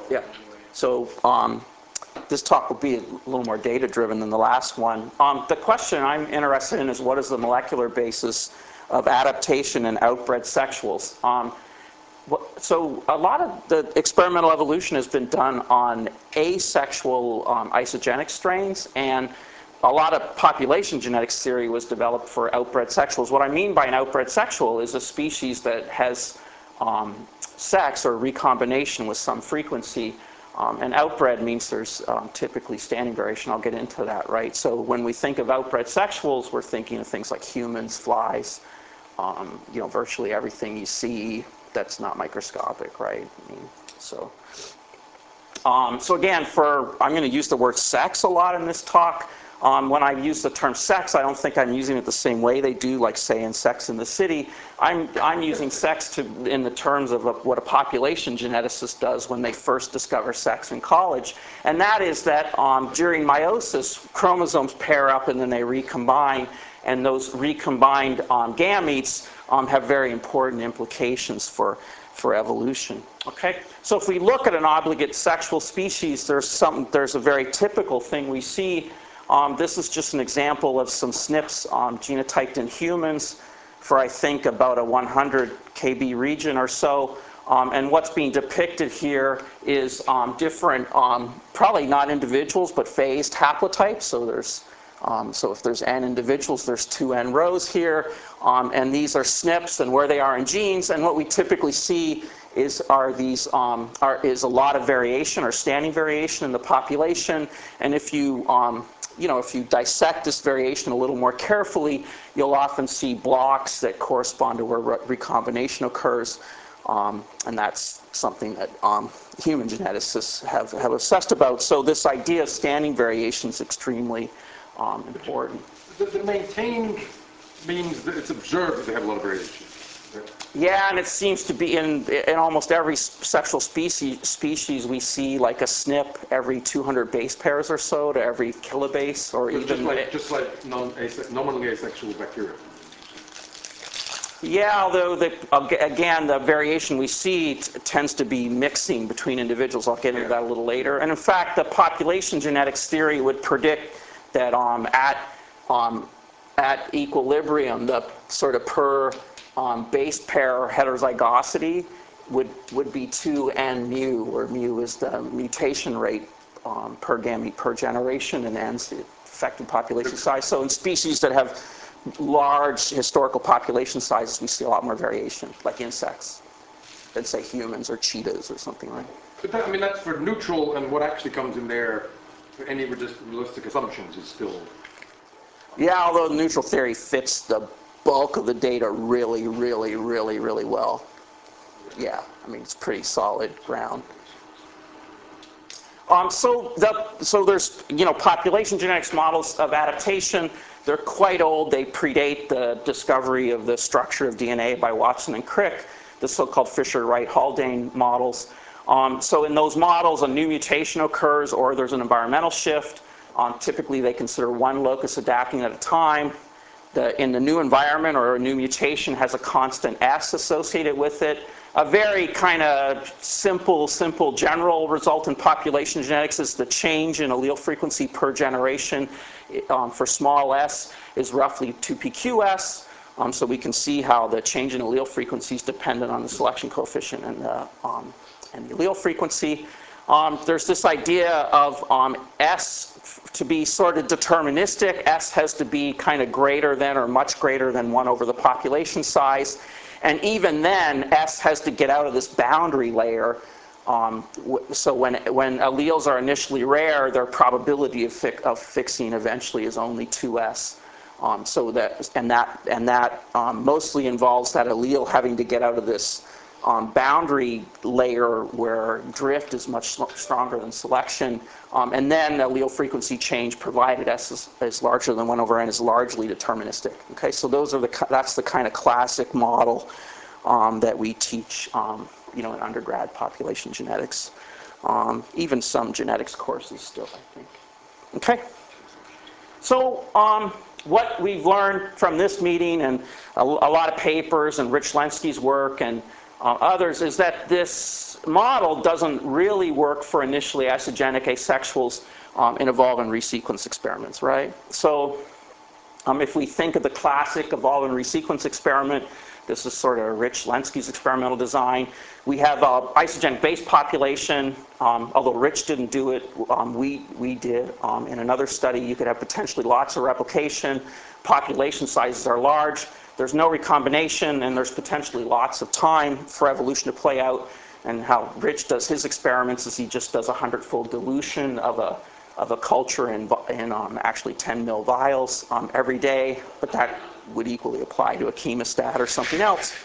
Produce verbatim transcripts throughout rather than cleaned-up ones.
Yeah. So um, this talk will be a little more data-driven than the last one. Um, the question I'm interested in is what is the molecular basis of adaptation in outbred sexuals? Um, so a lot of the experimental evolution has been done on asexual um, isogenic strains, and a lot of population genetics theory was developed for outbred sexuals. What I mean by an outbred sexual is a species that has um, sex or recombination with some frequency. Um, and outbred means there's um, typically standing variation. I'll get into that, right? So when we think of outbred sexuals, we're thinking of things like humans, flies, um, you know, virtually everything you see that's not microscopic, right? I mean, so, um, so again, for I'm going to use the word sex a lot in this talk. Um, when I use the term sex, I don't think I'm using it the same way they do, like say in Sex and the City. I'm, I'm using sex to, in the terms of a, what a population geneticist does when they first discover sex in college. And that is that um, during meiosis, chromosomes pair up and then they recombine. And those recombined um, gametes um, have very important implications for, for evolution. Okay? So if we look at an obligate sexual species, there's, some, there's a very typical thing we see. Um, this is just an example of some S N Ps um, genotyped in humans for, I think, about a one hundred K B region or so. Um, and what's being depicted here is um, different, um, probably not individuals, but phased haplotypes. So there's, um, so if there's N individuals, there's two N rows here. Um, and these are S N Ps and where they are in genes. And what we typically see is are these um, are is a lot of variation or standing variation in the population. And if you um, you know, if you dissect this variation a little more carefully, you'll often see blocks that correspond to where re recombination occurs. Um, and that's something that um, human geneticists have, have obsessed about. So this idea of standing variation is extremely um, important. The, the maintained means that it's observed that they have a lot of variation. Yeah, and it seems to be in, in almost every sexual species, species we see like a S N P every two hundred base pairs or so to every kilobase, or just even... like, just like non-nominally asexual bacteria. Yeah, although, the, again, the variation we see t tends to be mixing between individuals. I'll get into yeah. that a little later. And in fact, the population genetics theory would predict that um, at, um, at equilibrium, the sort of per um, base pair heterozygosity would, would be two N mu, where mu is the mutation rate um, per gamete per generation, and N's the effective population size. So in species that have large historical population sizes, we see a lot more variation, like insects, than say humans or cheetahs or something, right? But that, I mean, that's for neutral, and what actually comes in there for any realistic assumptions is still... Yeah, although neutral theory fits the bulk of the data really, really, really, really well. Yeah, I mean, it's pretty solid ground. Um, so, the, so there's, you know, population genetics models of adaptation. They're quite old. They predate the discovery of the structure of D N A by Watson and Crick, the so-called Fisher-Wright-Haldane models. Um, so in those models, a new mutation occurs or there's an environmental shift. Um, typically, they consider one locus adapting at a time. The, in the new environment or a new mutation has a constant S associated with it. A very kind of simple, simple general result in population genetics is the change in allele frequency per generation um, for small s is roughly two P Q S. Um, so we can see how the change in allele frequency is dependent on the selection coefficient and the, um, and the allele frequency. Um, there's this idea of um, S to be sort of deterministic. S has to be kind of greater than or much greater than one over the population size. And even then, S has to get out of this boundary layer. Um, so when, when alleles are initially rare, their probability of, fi of fixing eventually is only two S. Um, so that, and that, and that um, mostly involves that allele having to get out of this Um, boundary layer where drift is much stronger than selection. Um, and then allele frequency change, provided S is, is larger than one over N, is largely deterministic. Okay, so those are the, that's the kind of classic model um, that we teach um, you know, in undergrad population genetics. Um, even some genetics courses still, I think. Okay. So um, what we've learned from this meeting and a, a lot of papers and Rich Lenski's work and uh, others, is that this model doesn't really work for initially isogenic asexuals um, in evolve and resequence experiments, right? So um, if we think of the classic evolve and resequence experiment, this is sort of Rich Lenski's experimental design. We have an isogenic base population. Um, although Rich didn't do it, um, we, we did. Um, in another study, you could have potentially lots of replication. Population sizes are large. There's no recombination, and there's potentially lots of time for evolution to play out. And how Rich does his experiments is he just does a hundred-fold dilution of a, of a culture in, in um, actually ten mil vials um, every day. But that would equally apply to a chemostat or something else.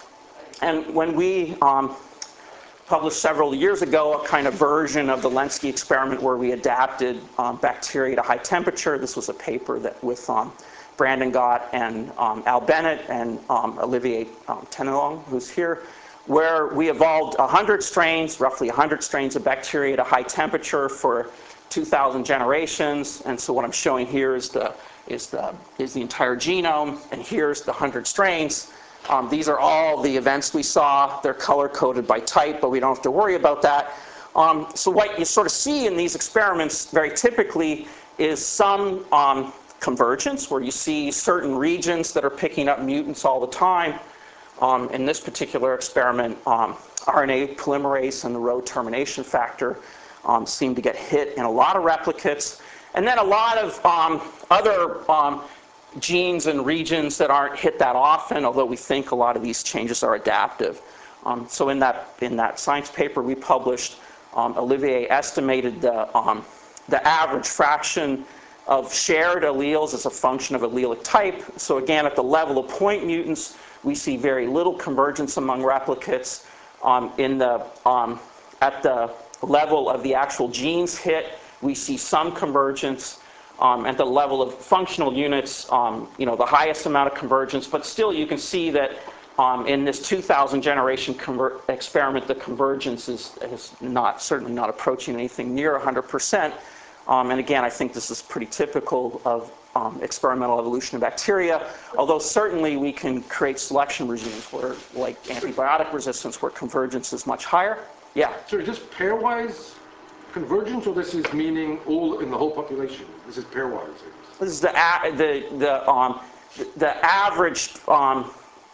And when we um, published several years ago a kind of version of the Lenski experiment where we adapted um, bacteria to high temperature, this was a paper that with um, Brandon Gott and um, Al Bennett and um, Olivier um, Tenelong, who's here, where we evolved one hundred strains, roughly one hundred strains of bacteria at a high temperature for two thousand generations. And so what I'm showing here is the, is the, is the entire genome, and here's the one hundred strains. Um, these are all the events we saw. They're color-coded by type, but we don't have to worry about that. Um, so what you sort of see in these experiments very typically is some um, convergence, where you see certain regions that are picking up mutants all the time. Um, in this particular experiment, um, R N A polymerase and the Rho termination factor um, seem to get hit in a lot of replicates. And then a lot of um, other um, genes and regions that aren't hit that often, although we think a lot of these changes are adaptive. Um, so in that, in that science paper we published, um, Olivier estimated the, um, the average fraction of shared alleles as a function of allelic type. So again, at the level of point mutants, we see very little convergence among replicates. Um, in the, um, at the level of the actual genes hit, we see some convergence. Um, at the level of functional units, um, you know, the highest amount of convergence, but still you can see that um, in this two thousand generation experiment, the convergence is, is not, certainly not approaching anything near one hundred percent. Um, and again, I think this is pretty typical of um, experimental evolution of bacteria, although certainly we can create selection regimes where, like antibiotic resistance, where convergence is much higher. Yeah? So is this pairwise convergence, or this is meaning all in the whole population? This is pairwise. This is the, the, the, um, the average, um,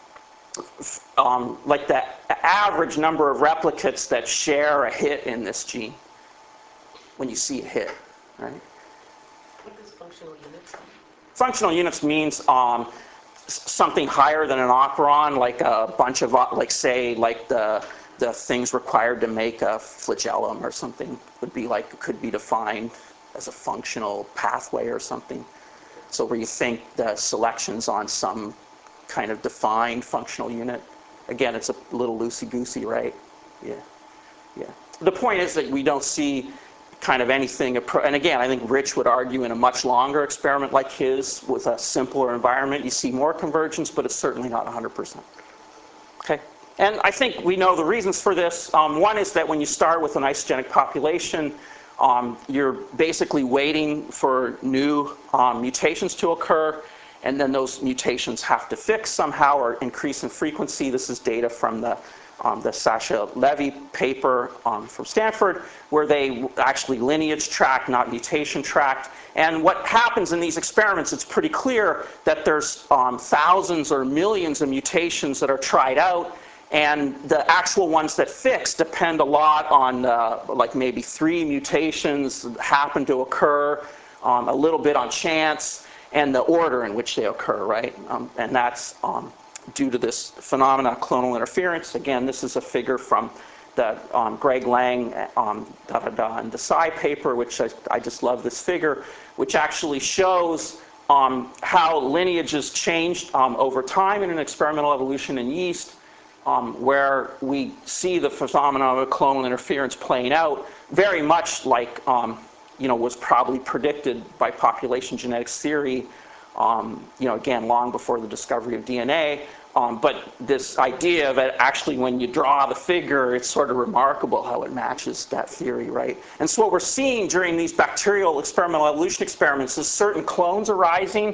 um, like the average number of replicates that share a hit in this gene when you see a hit, right? What does functional units mean? Functional units means um, something higher than an operon, like a bunch of, like say, like the the things required to make a flagellum or something would be like, could be defined as a functional pathway or something. So where you think the selection's on some kind of defined functional unit. Again, it's a little loosey-goosey, right? Yeah, yeah. The point is that we don't see kind of anything, and again, I think Rich would argue in a much longer experiment like his with a simpler environment, you see more convergence, but it's certainly not one hundred percent. Okay? And I think we know the reasons for this. Um, one is that when you start with an isogenic population, um, you're basically waiting for new um, mutations to occur, and then those mutations have to fix somehow or increase in frequency. This is data from the, um, the Sasha Levy paper um, from Stanford, where they actually lineage tracked, not mutation tracked. And what happens in these experiments, it's pretty clear that there's um, thousands or millions of mutations that are tried out, and the actual ones that fix depend a lot on uh, like maybe three mutations happen to occur, um, a little bit on chance, and the order in which they occur, right? Um, and that's um, due to this phenomena, clonal interference. Again, this is a figure from the um, Greg Lang um, da, da, da, and Desai paper, which I, I just love this figure, which actually shows um, how lineages changed um, over time in an experimental evolution in yeast, um, where we see the phenomenon of clonal interference playing out very much like um, you know, was probably predicted by population genetics theory, um, you know, again, long before the discovery of D N A. Um, but this idea that actually when you draw the figure, it's sort of remarkable how it matches that theory, right? And so what we're seeing during these bacterial experimental evolution experiments is certain clones arising,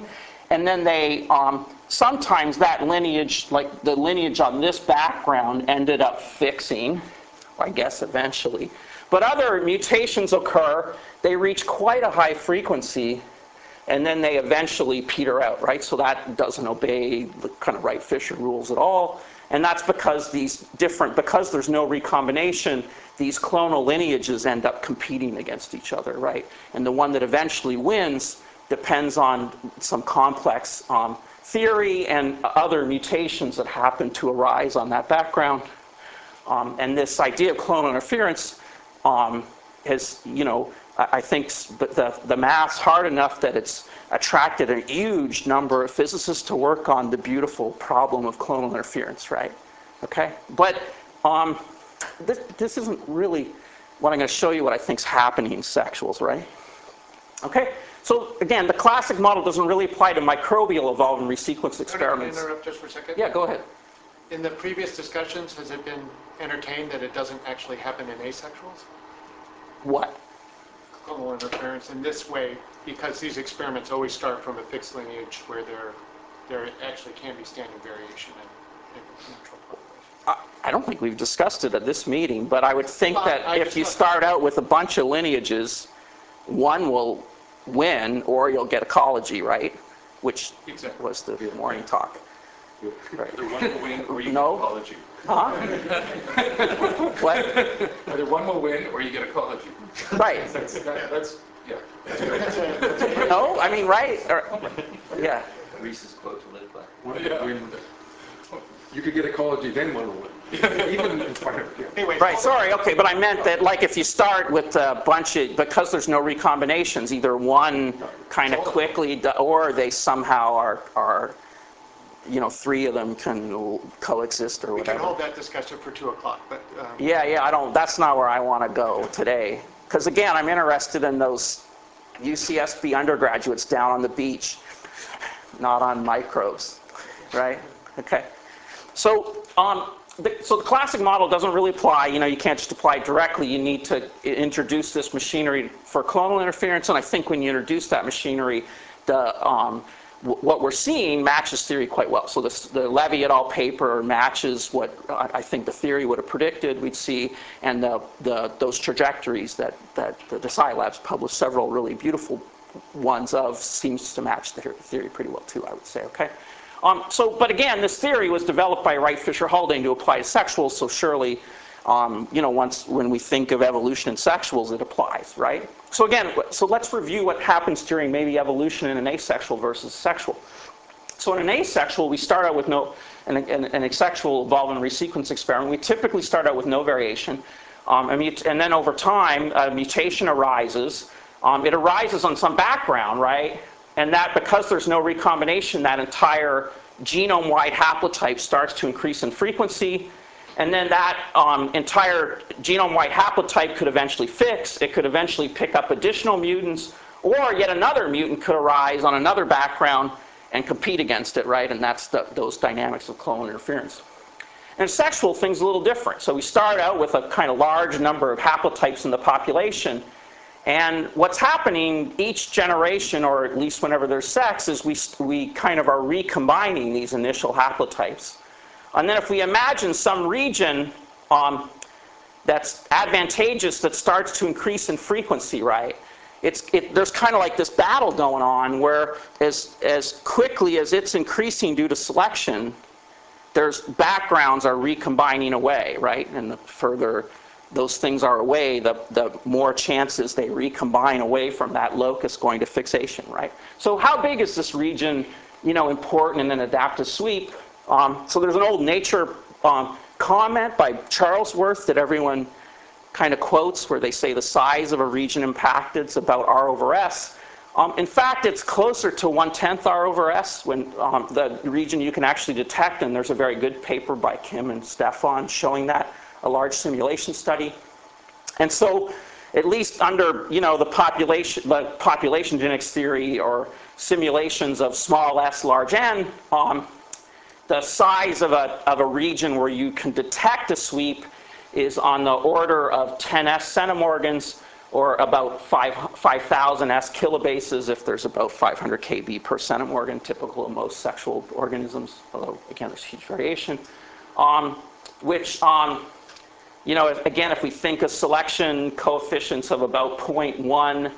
and then they, um, sometimes that lineage, like the lineage on this background ended up fixing, I guess eventually. But other mutations occur, they reach quite a high frequency, and then they eventually peter out, right? So that doesn't obey the kind of Wright-Fisher rules at all. And that's because these different, because there's no recombination, these clonal lineages end up competing against each other, right? And the one that eventually wins depends on some complex um, theory and other mutations that happen to arise on that background. Um, and this idea of clonal interference um, has, you know, I think the, the math's hard enough that it's attracted a huge number of physicists to work on the beautiful problem of clonal interference, right? Okay? But um, this, this isn't really what I'm going to show you what I think is happening in sexuals, right? Okay? So again, the classic model doesn't really apply to microbial evolved and resequenced experiments. Can I interrupt just for a second? Yeah, go ahead. In the previous discussions, has it been entertained that it doesn't actually happen in asexuals? What? Clonal interference in this way, because these experiments always start from a fixed lineage where there, there actually can be standard variation in, in natural population. I don't think we've discussed it at this meeting, but I would think Well, that I if you just- start out with a bunch of lineages, one will win, or you'll get ecology, right? Which Exactly. was the morning talk. Right. Either one will win or you No. get ecology. Huh? What? Either one will win or you get ecology. Right. That's, that, that's yeah. That's a, that's a great- No, I mean, right? Or, yeah. Reese's quote to live by. One will win. You could get ecology, then one will win. Even in spite of, yeah. Anyway, Right, sorry, okay, but I meant that, like, if you start with a bunch of, because there's no recombinations, either one kind of quickly, d- or they somehow are, are, you know, three of them can coexist or we can whatever. hold that discussion for two o'clock, but um, Yeah, yeah, I don't, that's not where I want to go today. Because again, I'm interested in those U C S B undergraduates down on the beach, not on microbes, right? Okay. So, um, the, so the classic model doesn't really apply. You know, you can't just apply it directly. You need to introduce this machinery for clonal interference, and I think when you introduce that machinery, the um, what we're seeing matches theory quite well. So this, the Levy et al. Paper matches what I think the theory would have predicted we'd see, and the, the, those trajectories that, that the Desai Labs published several really beautiful ones of seems to match the theory pretty well too, I would say, okay? Um, so, but again, this theory was developed by Wright Fisher Haldane to apply to sexuals, so surely, um, you know, once when we think of evolution in sexuals, it applies, right? So again, so let's review what happens during maybe evolution in an asexual versus sexual. So in an asexual, we start out with no, an, an, an asexual evolved and resequence experiment, we typically start out with no variation, um, and, mut- and then over time, a mutation arises. Um, it arises on some background, right? And that, because there's no recombination, that entire genome-wide haplotype starts to increase in frequency. And then that um, entire genome-wide haplotype could eventually fix. It could eventually pick up additional mutants, or yet another mutant could arise on another background and compete against it, right? And that's the, those dynamics of clonal interference. And sexual, things a little different. So we start out with a kind of large number of haplotypes in the population. And what's happening each generation, or at least whenever there's sex, is we, we kind of are recombining these initial haplotypes. And then if we imagine some region um, that's advantageous that starts to increase in frequency, right? It's, it, there's kind of like this battle going on where as, as quickly as it's increasing due to selection, there's backgrounds are recombining away, right? And the further those things are away, the, the more chances they recombine away from that locus going to fixation, right? So how big is this region, you know, important in an adaptive sweep? Um, so there's an old Nature um, comment by Charlesworth that everyone kind of quotes where they say the size of a region impacted is about R over S. Um, in fact, it's closer to one-tenth R over S when um, the region you can actually detect, and there's a very good paper by Kim and Stefan showing that, a large simulation study. And so, at least under, you know, the population, the population genetics theory or simulations of small s, large n, um, the size of a, of a region where you can detect a sweep is on the order of ten S centimorgans, or about five thousand S kilobases if there's about five hundred K B per centimorgan, typical of most sexual organisms, although again there's huge variation. Um, which, um, you know, if, again, if we think of selection coefficients of about zero point one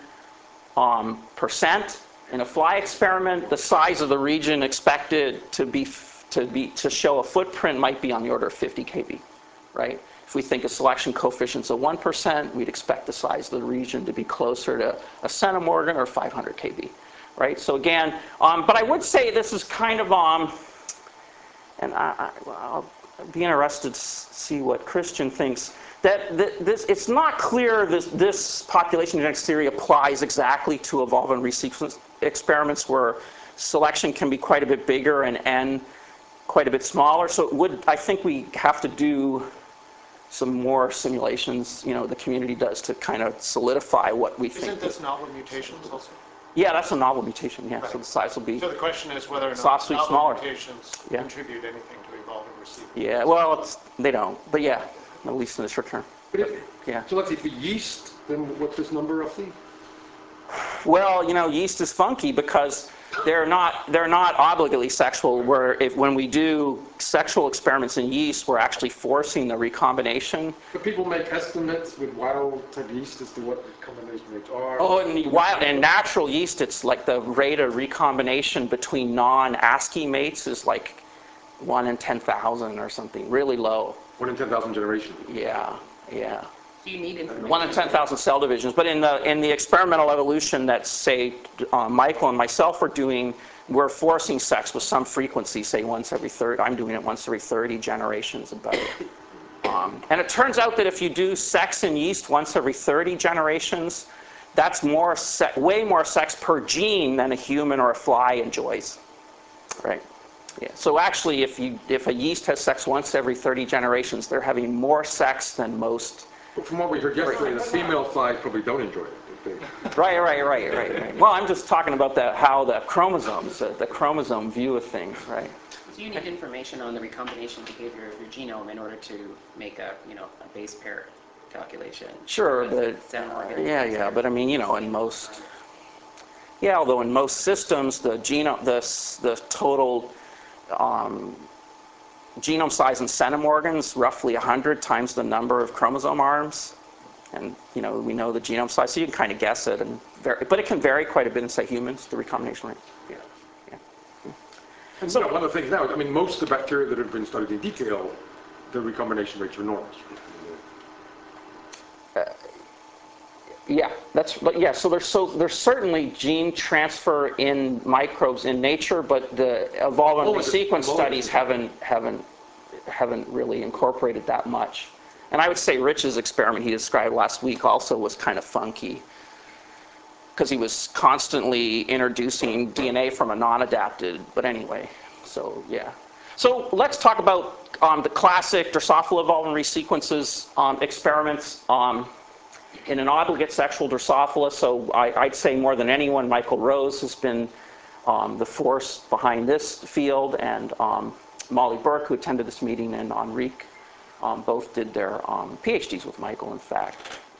um, percent in a fly experiment, the size of the region expected to be to be to show a footprint might be on the order of fifty K B, right? If we think of selection coefficients of one percent, we'd expect the size of the region to be closer to a centimorgan or five hundred K B, right? So again, um, but I would say this is kind of, um, and I, I, I'll be interested to see what Christian thinks, that this, it's not clear this, this population genetics theory applies exactly to evolve and resequence experiments where selection can be quite a bit bigger and N quite a bit smaller. So it would, I think we have to do some more simulations, you know, the community does to kind of solidify what we think. Isn't this novel mutations also? Yeah, that's a novel mutation, yeah. Right. So the size will be So the question is whether or soft, not sweet, novel smaller. mutations Yeah. contribute anything to evolve and receive. Yeah, well, it's, they don't, but yeah, at least in the short term. But if, Yeah. so let's see, for yeast, then what's this number roughly? Well, you know, yeast is funky because they're not they're not obligately sexual. Where if when we do sexual experiments in yeast, we're actually forcing the recombination. But people make estimates with wild type yeast as to what the combination rates are. Oh, and wild and natural yeast, it's like the rate of recombination between non-ASCII mates is like one in ten thousand or something, really low. One in ten thousand generations. Yeah, yeah. Do you need information? One in ten thousand cell divisions. But in the in the experimental evolution that, say, uh, Michael and myself are doing, we're forcing sex with some frequency, say once every thirty. I'm doing it once every thirty generations about. Um, and it turns out that if you do sex in yeast once every thirty generations, that's more se- way more sex per gene than a human or a fly enjoys, right? Yeah. So actually, if you if a yeast has sex once every thirty generations, they're having more sex than most. But from what we heard yesterday, the female flies probably don't enjoy it. They, Right, right, right, right, right. Well, I'm just talking about the, how the chromosomes, the, the chromosome view of things, right? Do you need information on the recombination behavior of your genome in order to make a, you know, a base pair calculation? Sure, Because but it's an organ- yeah, yeah, but I mean, you know, in most, yeah, although in most systems, the genome, the the total um, genome size in centimorgans roughly one hundred times the number of chromosome arms. And, you know, we know the genome size, so you can kind of guess it. And vary, but it can vary quite a bit in, say, humans, the recombination rate. Yeah. Yeah. and so, you know, one of the things now, I mean, most of the bacteria that have been studied in detail, the recombination rates are enormous. Uh, yeah, that's, but yeah, so there's, so there's certainly gene transfer in microbes in nature, but the evolve and Oh, the- resequence evolve- studies haven't, haven't, haven't really incorporated that much. And I would say Rich's experiment he described last week also was kind of funky because he was constantly introducing D N A from a non-adapted, but anyway, so yeah. So let's talk about um, the classic Drosophila evolve and resequences um, experiments um, in an obligate sexual Drosophila. So I, I'd say more than anyone, Michael Rose has been um, the force behind this field, and um, Molly Burke, who attended this meeting, and Enrique. Um, both did their um, PhDs with Michael, in fact.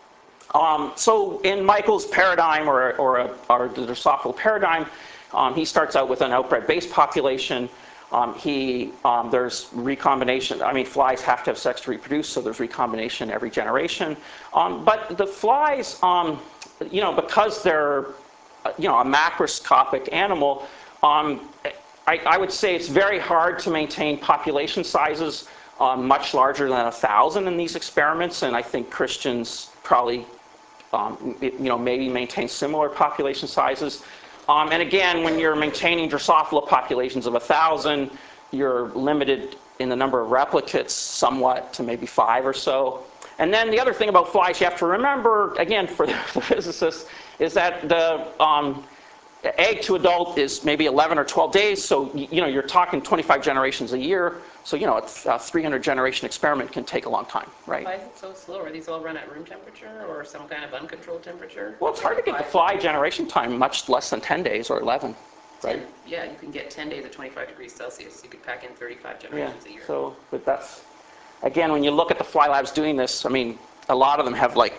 Um, so in Michael's paradigm, or, or, a, or the Drosophila paradigm, um, he starts out with an outbred base population. Um, he, um, there's recombination. I mean, flies have to have sex to reproduce, so there's recombination every generation. Um, but the flies, um, you know, because they're, you know, a macroscopic animal, um, I, I would say it's very hard to maintain population sizes Um, much larger than a thousand in these experiments, and I think Christians probably, um, it, you know, maybe maintain similar population sizes. Um, and again, when you're maintaining Drosophila populations of a thousand, you're limited in the number of replicates somewhat to maybe five or so. And then the other thing about flies you have to remember, again, for the, the physicists, is that the um, egg to adult is maybe eleven or twelve days, so you know you're talking twenty-five generations a year. So you know a three hundred generation experiment can take a long time, right? Why is it so slow? Are these all run at room temperature or some kind of uncontrolled temperature? Well, it's hard to get the fly generation time much less than ten days or eleven, right? ten, yeah, you can get ten days at twenty-five degrees Celsius. You could pack in thirty-five Yeah. generations a year. So, but that's again when you look at the fly labs doing this. I mean, a lot of them have like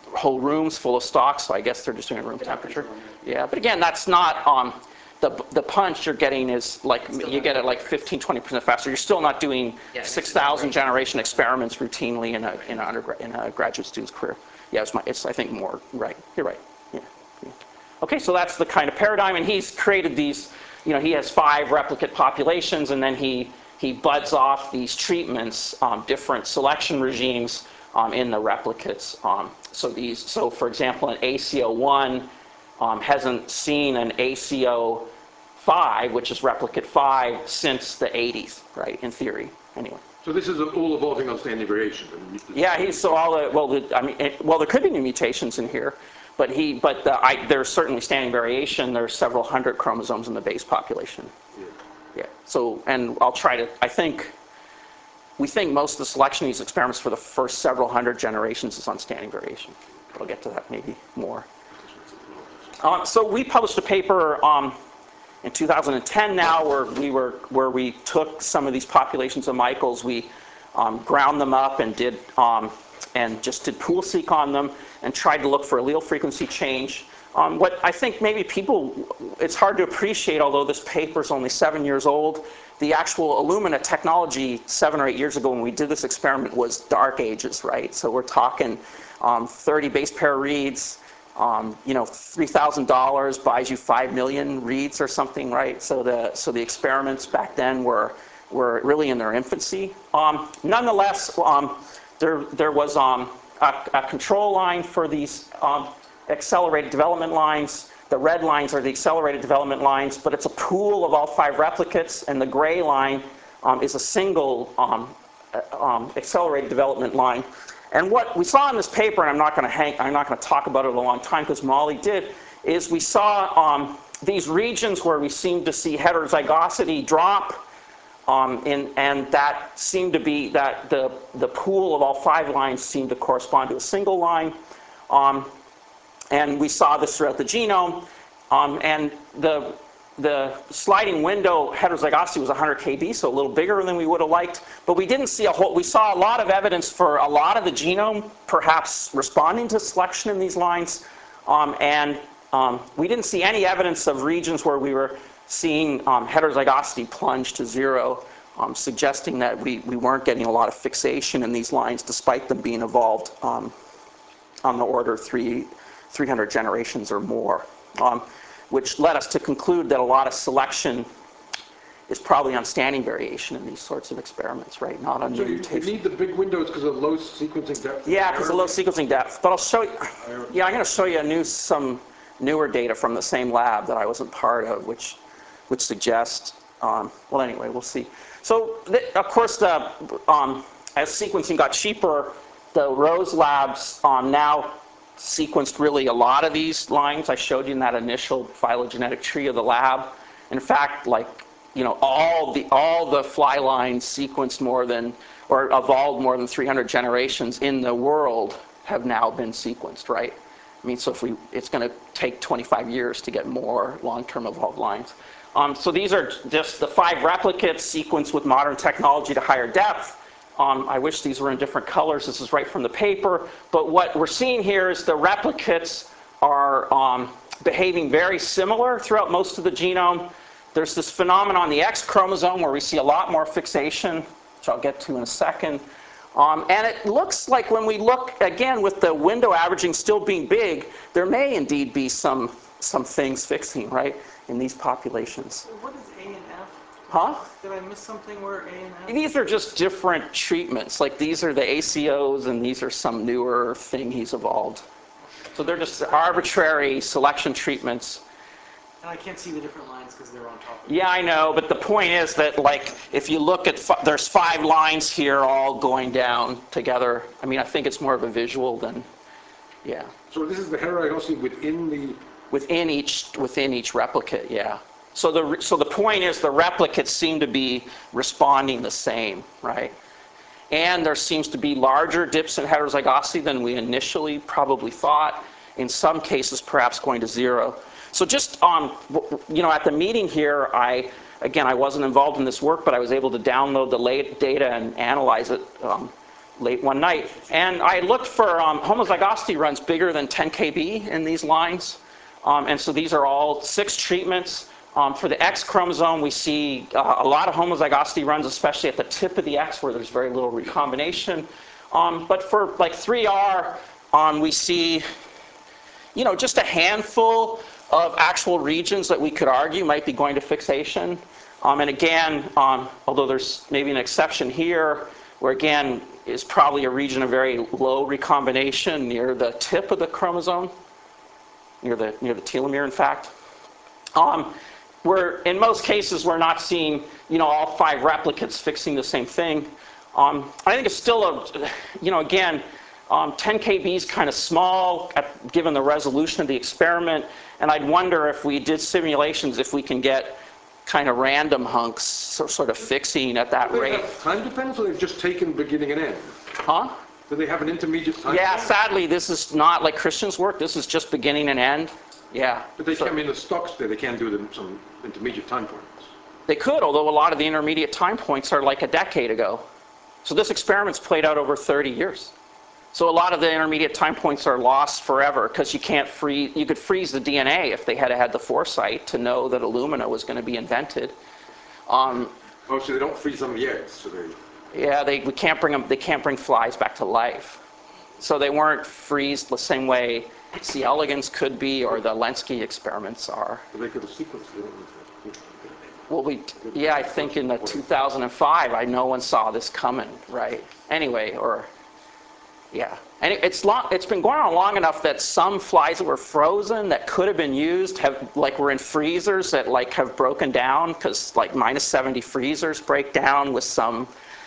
whole rooms full of stock, so I guess they're just doing room They're not temperature. controlling Yeah, but again, that's not, um, the, the punch you're getting is like, Still you not get it making like a difference. fifteen, twenty percent faster. You're still not doing Yeah, it makes six a thousand difference. generation experiments routinely in a, in a undergrad, in a graduate student's career. Yeah, it's my, it's, I think more, right, you're right, yeah, yeah. Okay, so that's the kind of paradigm, and he's created these, you know, he has five replicate populations, and then he, he buds off these treatments, um, different selection regimes um, in the replicates. Um, so these, so for example, an A C O one um, hasn't seen an A C O five, which is replicate five, since the eighties, right, in theory, anyway. So this is all evolving on standard variation. I mean, you- Yeah, he's so all the, well, the, I mean, it, well, there could be new mutations in here, but he, but the, I, there's certainly standing variation. There's several hundred chromosomes in the base population. Yeah. Yeah. So, and I'll try to, I think, we think most of the selection of these experiments for the first several hundred generations is on standing variation. I'll get to that maybe more. Um, so we published a paper um, in two thousand ten now where we were, where we took some of these populations of Michaels, we um, ground them up and did, um, and just did pool seq on them and tried to look for allele frequency change. Um, what I think maybe people, it's hard to appreciate, although this paper is only seven years old, the actual Illumina technology seven or eight years ago when we did this experiment was dark ages, right? So we're talking um, thirty base pair reads, um, you know, three thousand dollars buys you five million reads or something, right? So the, so the experiments back then were, were really in their infancy. Um, nonetheless, um, there, there was um, a, a control line for these um, accelerated development lines. The red lines are the accelerated development lines, but it's a pool of all five replicates, and the gray line um, is a single um, uh, um, accelerated development line. And what we saw in this paper, and I'm not going to hang, I'm not going to talk about it a long time because Molly did, is we saw um, these regions where we seemed to see heterozygosity drop, um, in, and that seemed to be that the the pool of all five lines seemed to correspond to a single line. Um, And we saw this throughout the genome. Um, and the, the sliding window heterozygosity was one hundred K B, so a little bigger than we would have liked. But we didn't see a whole, we saw a lot of evidence for a lot of the genome perhaps responding to selection in these lines. Um, and um, we didn't see any evidence of regions where we were seeing um, heterozygosity plunge to zero, um, suggesting that we, we weren't getting a lot of fixation in these lines despite them being evolved um, on the order of three, three hundred generations or more, um, which led us to conclude that a lot of selection is probably on standing variation in these sorts of experiments, right? Not on So new you, you mutation. need the big windows because of low sequencing depth? Yeah, because of low sequencing depth. But I'll show you. Yeah, I'm going to show you a new, some newer data from the same lab that I wasn't part of, which, which suggests. Um, well, anyway, we'll see. So, th of course, the um, as sequencing got cheaper, the Rose labs um, now sequenced really a lot of these lines I showed you in that initial phylogenetic tree of the lab. In fact, like, you know, all the all the fly lines sequenced more than, or evolved more than three hundred generations in the world have now been sequenced, right? I mean, so if we, it's going to take twenty-five years to get more long-term evolved lines. Um, so these are just the five replicates sequenced with modern technology to higher depth. Um, I wish these were in different colors. This is right from the paper. But what we're seeing here is the replicates are um, behaving very similar throughout most of the genome. There's this phenomenon on the X chromosome where we see a lot more fixation, which I'll get to in a second. Um, and it looks like when we look, again, with the window averaging still being big, there may indeed be some, some things fixing, right, in these populations. What is A and F? Huh? Did I miss something where A and F? These are just different treatments. Like these are the A C Os and these are some newer thing he's evolved. So they're just arbitrary selection treatments. And I can't see the different lines because they're on top of it. Yeah, I know, but the point is that, like, if you look at, fi there's five lines here all going down together. I mean, I think it's more of a visual than, yeah. So this is the heterozygosity within the... Within each, within each replicate, yeah. So the, so the point is the replicates seem to be responding the same, right? And there seems to be larger dips in heterozygosity than we initially probably thought. In some cases, perhaps going to zero. So just, um, you know, at the meeting here, I, again, I wasn't involved in this work, but I was able to download the late data and analyze it um, late one night. And I looked for um, homozygosity runs bigger than ten K B in these lines. Um, and so these are all six treatments. Um, for the X chromosome, we see uh, a lot of homozygosity runs, especially at the tip of the X where there's very little recombination. Um, but for like three R, um, we see, you know, just a handful of actual regions that we could argue might be going to fixation. Um, and again, um, although there's maybe an exception here, where again is probably a region of very low recombination near the tip of the chromosome, near the, near the telomere, in fact. Um, we're, in most cases, we're not seeing, you know, all five replicates fixing the same thing. Um, I think it's still a, you know, again, um, ten K B is kind of small at, given the resolution of the experiment, and I'd wonder if we did simulations if we can get kind of random hunks so, sort of fixing at that Do they rate. have time dependence, or they've just taken beginning and end? Huh? Do they have an intermediate time? Yeah, frame? sadly, this is not like Christian's work. This is just beginning and end. Yeah. But they So- can, I mean, the stocks there, they can do them some intermediate time points. They could, although a lot of the intermediate time points are like a decade ago. So this experiment's played out over thirty years. So a lot of the intermediate time points are lost forever because you can't freeze, you could freeze the D N A if they had had the foresight to know that Illumina was going to be invented. Um, Oh, so they don't freeze some of the eggs, so they... yeah, they, we can't bring them, they can't bring flies back to life. So they weren't freezed the same way C. elegans could be or the Lenski experiments are. But they could have sequenced it. Well, we, yeah, I think in the two thousand five, I no one saw this coming, right? Anyway, or, yeah. And it, it's long, it's been going on long enough that some flies that were frozen that could have been used have, like, were in freezers that, like, have broken down because, like, minus seventy freezers break down with some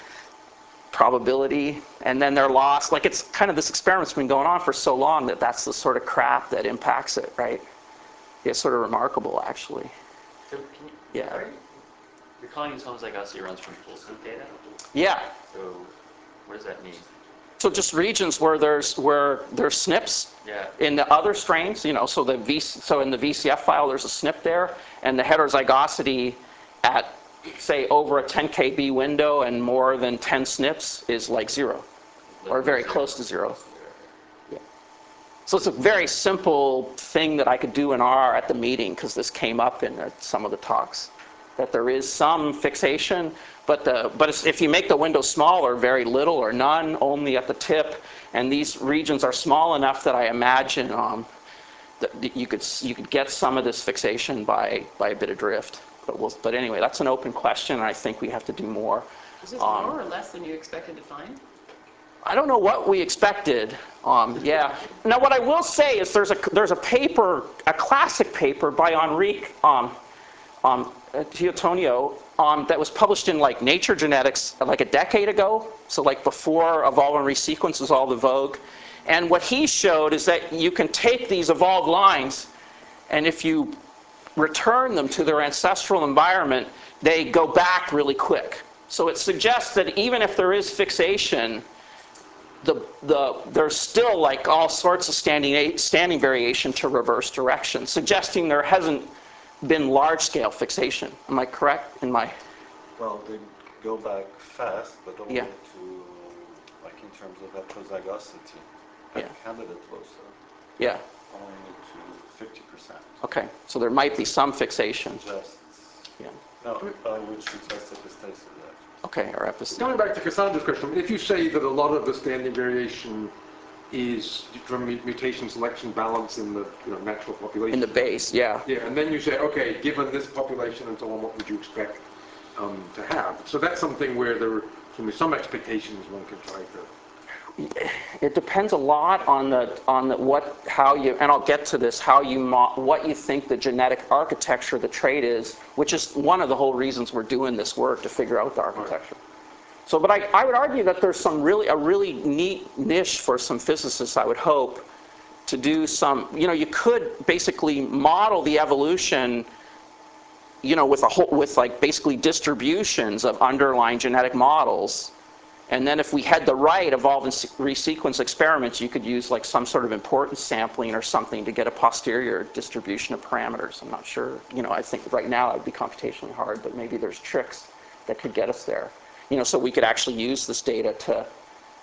probability, and then they're lost. Like, it's kind of, this experiment's been going on for so long that that's the sort of crap that impacts it, right? It's sort of remarkable, actually. So can you, Yeah. are you, you're calling these homozygosity runs from full sync data? Yeah. So what does that mean? So just regions where there's where there's S N Ps Yeah. in the other strains, you know, so the V so in the V C F file there's a S N P there, and the heterozygosity at say over a ten K B window and more than ten S N Ps is like zero, or very close to zero. Yeah. So it's a very simple thing that I could do in R at the meeting because this came up in uh, some of the talks, that there is some fixation, but the but it's, if you make the window smaller, very little or none, only at the tip, and these regions are small enough that I imagine um, that you could you could get some of this fixation by by a bit of drift. But we'll, but anyway, that's an open question, and I think we have to do more. Is this Um, more or less than you expected to find? I don't know what we expected. Um, yeah. Now, what I will say is there's a there's a paper, a classic paper by Enrique um, um, Teotonio um, that was published in like Nature Genetics like a decade ago. So like before Evolve and Resequence was all the vogue. And what he showed is that you can take these evolved lines, and if you return them to their ancestral environment, they go back really quick. So it suggests that even if there is fixation, The, the, there's still like all sorts of standing, standing variation to reverse direction, suggesting there hasn't been large-scale fixation. Am I correct in my? Well, they go back fast, but only Yeah. to, like in terms of heterozygosity, Yeah. at candidate loci, Yeah. only to fifty percent. Okay. So there might be some fixation. Suggests, Yeah. no, uh, which suggests epistasis actually. Okay. Or episode. Coming back to Cassandra's question, if you say that a lot of the standing variation is from mutation selection balance in the you know, natural population. In the base. Yeah. Yeah, and then you say, okay, given this population and so on, what would you expect um, to have? So that's something where there can be some expectations one can try to. It depends a lot on the on the what how you and I'll get to this how you mo what you think the genetic architecture of the trait is, which is one of the whole reasons we're doing this work, to figure out the architecture. So, but I, I would argue that there's some really a really neat niche for some physicists, I would hope, to do some. You know, you could basically model the evolution, you know, with a whole with like basically distributions of underlying genetic models. And then if we had the right evolve and resequence experiments, you could use like some sort of importance sampling or something to get a posterior distribution of parameters. I'm not sure. You know, I think right now it would be computationally hard, but maybe there's tricks that could get us there. You know, so we could actually use this data to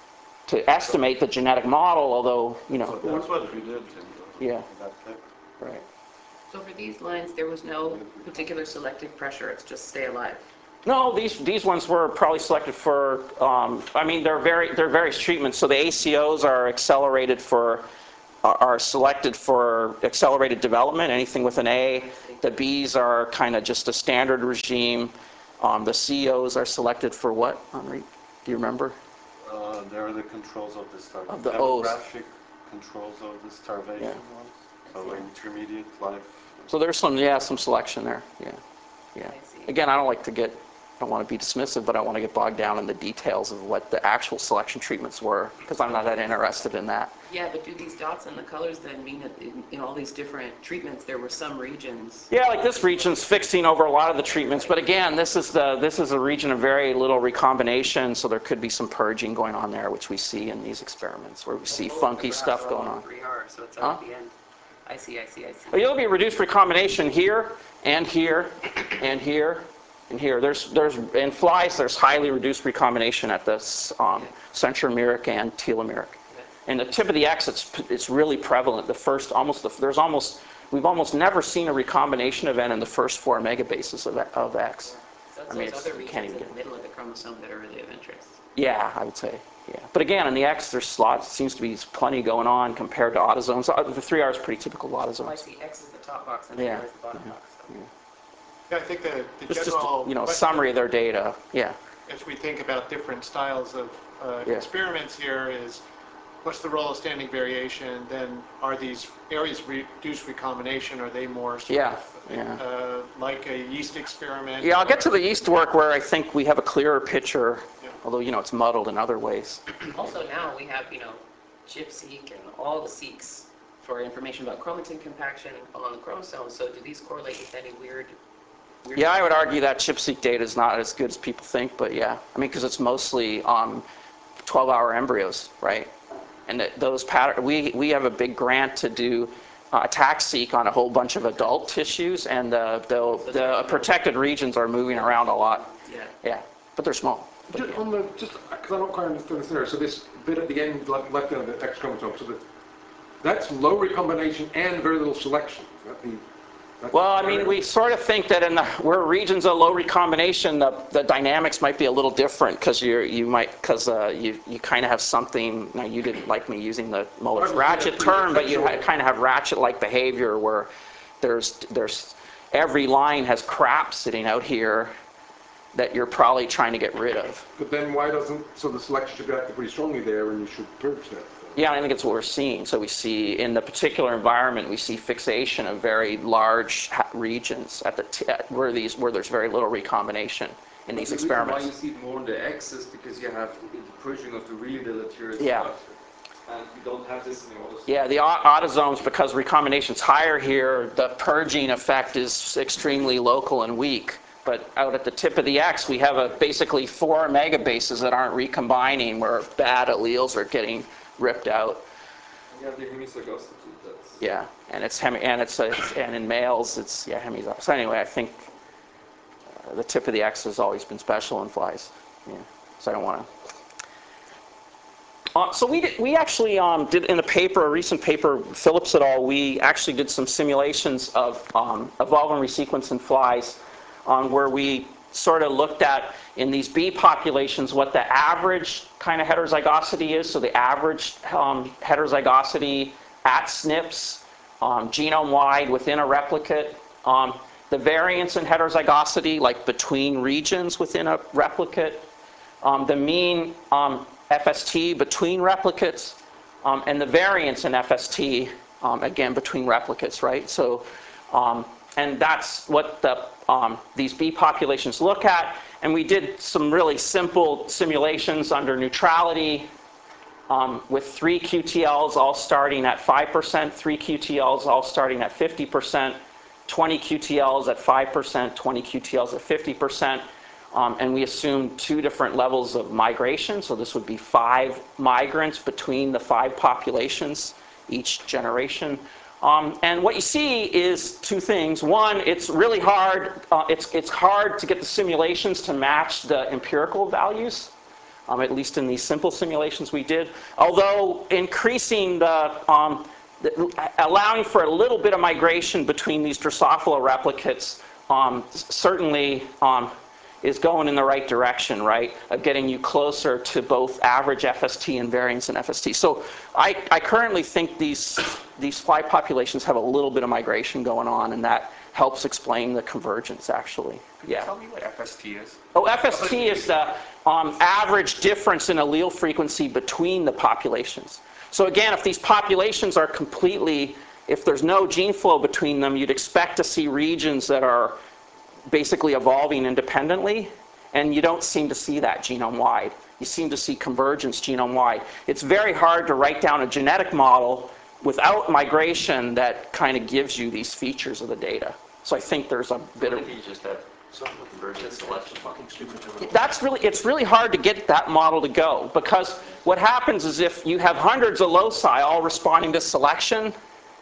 to estimate the genetic model, although, you So know, that's what we did in the- Yeah. in that paper. right. So for these lines, there was no particular selective pressure, it's just stay alive. No, these these ones were probably selected for. Um, I mean, they're very they're various treatments. So the A C Os are accelerated for are are selected for accelerated development. Anything with an A. The Bs are kind of just a standard regime. Um, the C Os are selected for what, Henri? Do you remember? Uh, There are the controls of the starvation. Of the O's. Demographic controls of the starvation Yeah. ones. So intermediate life. So there's some yeah some selection there. Yeah, yeah. I see. Again, I don't like to get. I don't want to be dismissive, but I want to get bogged down in the details of what the actual selection treatments were, because I'm not that interested in that. Yeah, but do these dots and the colors then mean that in, in all these different treatments, there were some regions? Yeah, like this region's fixing over a lot of the treatments, but again, this is the this is a region of very little recombination, so there could be some purging going on there, which we see in these experiments, where we see funky stuff going on. three R, so it's Huh? out at the end. I see, I see, I see. But you'll be reduced recombination here and here and here and here. There's there's in flies there's highly reduced recombination at this um, centromeric and telomeric. And the tip of the X, it's it's really prevalent. The first almost the, there's almost we've almost never seen a recombination event in the first four megabases of of X. So it's I mean, those it's- other you can't regions in even the middle of the chromosome that are really of interest. Yeah, I would say. Yeah, but again, in the X, there's lots. Seems to be plenty going on compared to autosomes. Uh, The three R is pretty typical of Oh, I autosomes. see, X is the top box and Yeah. zero is the bottom box. Okay. Yeah, I think the, the It's just general you know a question, summary of their data. Yeah. as we think about different styles of uh, Yeah. experiments here, is what's the role of standing variation? Then are these areas reduced recombination? Are they more sort Yeah, of, yeah. uh, like a yeast experiment? Yeah, I'll get to or- the yeast work where I think we have a clearer picture, Yeah. although you know it's muddled in other ways. Also now we have, you know, ChIP-seq and all the seqs for information about chromatin compaction along the chromosomes. So do these correlate with any weird, weird? Yeah, I would argue that ChIP-seq data is not as good as people think, but yeah, I mean because it's mostly um, twelve-hour embryos, right? And that those pattern we we have a big grant to do uh, TAC-seq on a whole bunch of adult tissues, and the the, the protected regions are moving around a lot. Yeah. Yeah, but they're small. But Just yeah. on the, just, because I don't quite understand this there, so this bit at the end, left, left end of the X chromosome, so that, that's low recombination and very little selection. Is that the, that's Well, I the mean, area? we sort of think that in the where regions of low recombination, the, the dynamics might be a little different because you you might because uh, you you kind of have something. Now, you didn't like me using the Well, most I'm ratchet saying term, but you ha- conceptual- kind of have ratchet-like behavior where there's there's every line has crap sitting out here that you're probably trying to get rid of. But then why doesn't, so the selection should be active pretty strongly there and you should purge that. Yeah, I think it's what we're seeing. So we see in the particular environment, we see fixation of very large ha- regions at the t- at where these where there's very little recombination in these The reason experiments. why you see it more on the X is because you have the purging of the really deleterious Yeah. stuff. And you don't have this in the autosomes. Yeah, the au- autosomes, because recombination's higher here, the purging effect is extremely local and weak. But out at the tip of the X, we have a, basically four megabases that aren't recombining, where bad alleles are getting ripped out. And you have the hemizygosity, that's... Yeah, and it's hemi- and it's a, and in males, it's yeah hemizygous. So anyway, I think uh, the tip of the X has always been special in flies. Yeah, so I don't want to. Uh, so we did, we actually um, did in a paper, a recent paper, Phillips et al. We actually did some simulations of um, evolve and resequence in flies, um, where we sort of looked at in these bee populations what the average kind of heterozygosity is. So the average um, heterozygosity at S N Ps, um, genome-wide within a replicate. Um, the variance in heterozygosity, like between regions within a replicate. Um, the mean um, F S T between replicates, um, and the variance in F S T, um, again, between replicates, right? So, um, and that's what the, um, these bee populations look at. And we did some really simple simulations under neutrality um, with three Q T Ls all starting at five percent, three Q T Ls all starting at fifty percent, twenty Q T Ls at five percent, twenty Q T Ls at fifty percent. Um, and we assumed two different levels of migration. So this would be five migrants between the five populations each generation. Um, and what you see is two things. One, it's really hard. Uh, it's, it's hard to get the simulations to match the empirical values. um, at least in these simple simulations we did. Although increasing the, um, the allowing for a little bit of migration between these Drosophila replicates um, certainly um, is going in the right direction, right? Of getting you closer to both average F S T and variance in F S T. So I, I currently think these, these fly populations have a little bit of migration going on, and that helps explain the convergence, actually. Could Yeah. you tell me what F S T is? Oh, F S T is the um, average difference in allele frequency between the populations. So again, if these populations are completely, if there's no gene flow between them, you'd expect to see regions that are basically evolving independently, and you don't seem to see that genome-wide. You seem to see convergence genome-wide. It's very hard to write down a genetic model without migration that kind of gives you these features of the data. So I think there's a bit of... You just have some convergent selection. That's really, it's really hard to get that model to go, because what happens is if you have hundreds of loci all responding to selection,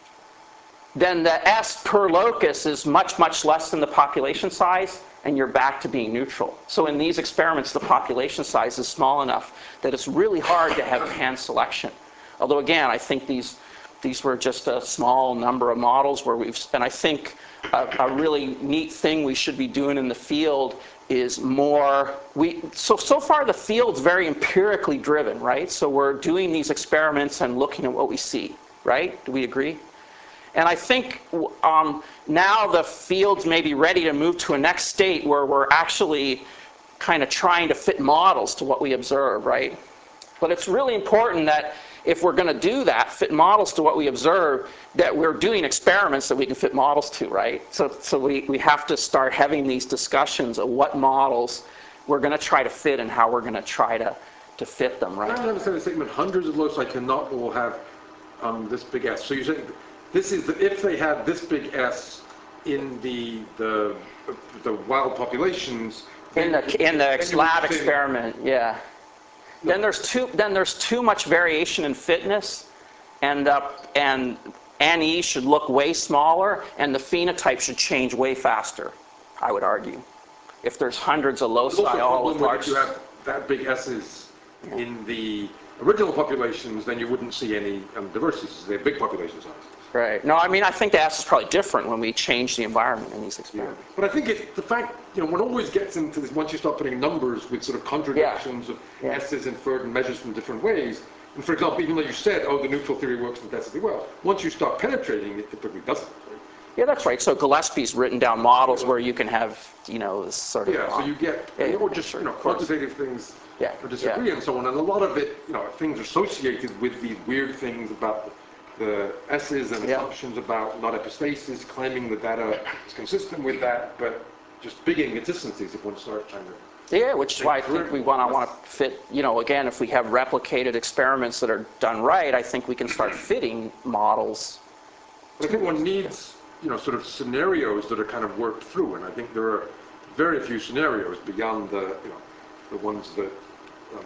then the S per locus is much, much less than the population size, and you're back to being neutral. So in these experiments, the population size is small enough that it's really hard to have hand selection. Although again, I think these, these were just a small number of models where we've, and I think a, a really neat thing we should be doing in the field is more, we, so, so far the field's very empirically driven, right? So we're doing these experiments and looking at what we see, right? Do we agree? And I think um, now the field's maybe ready to move to a next state where we're actually kind of trying to fit models to what we observe, right? But it's really important that if we're going to do that, fit models to what we observe, that we're doing experiments that we can fit models to, right? So, so we, we have to start having these discussions of what models we're going to try to fit and how we're going to try to, to fit them, right? I don't understand the statement, hundreds of loci cannot all have um, this big S. So you're saying this is the, if they had this big S in the the the wild populations. In the in the lab experiment, yeah. No. Then there's too then there's too much variation in fitness, and uh, and N E should look way smaller, and the phenotype should change way faster. I would argue, if there's hundreds of loci all with large. If you have that big S's yeah. in the original populations, then you wouldn't see any um, diversity. They're big population sizes. Right. No, I mean, I think the S is probably different when we change the environment in these experiments. Yeah. But I think it, the fact, you know, one always gets into this, once you start putting numbers with sort of contradictions yeah. of yeah. S's inferred and measures from different ways. And for example, even though you said, oh, the neutral theory works fantastically well, once you start penetrating, it typically doesn't. Right? Yeah, that's right. So Gillespie's written down models where you can have, you know, this sort of... Yeah, so you get, yeah, or just, you know, quantitative things yeah. or disagree yeah. and so on. And a lot of it, you know, things associated with these weird things about the the S's and yeah. assumptions about not epistasis, claiming the data is consistent with that, but just big inconsistencies if one starts trying to... Yeah, which is why I think we want to want to fit, you know, again, if we have replicated experiments that are done right, I think we can start fitting models. But I think one needs, you know, sort of scenarios that are kind of worked through, and I think there are very few scenarios beyond the, you know, the ones that... Um,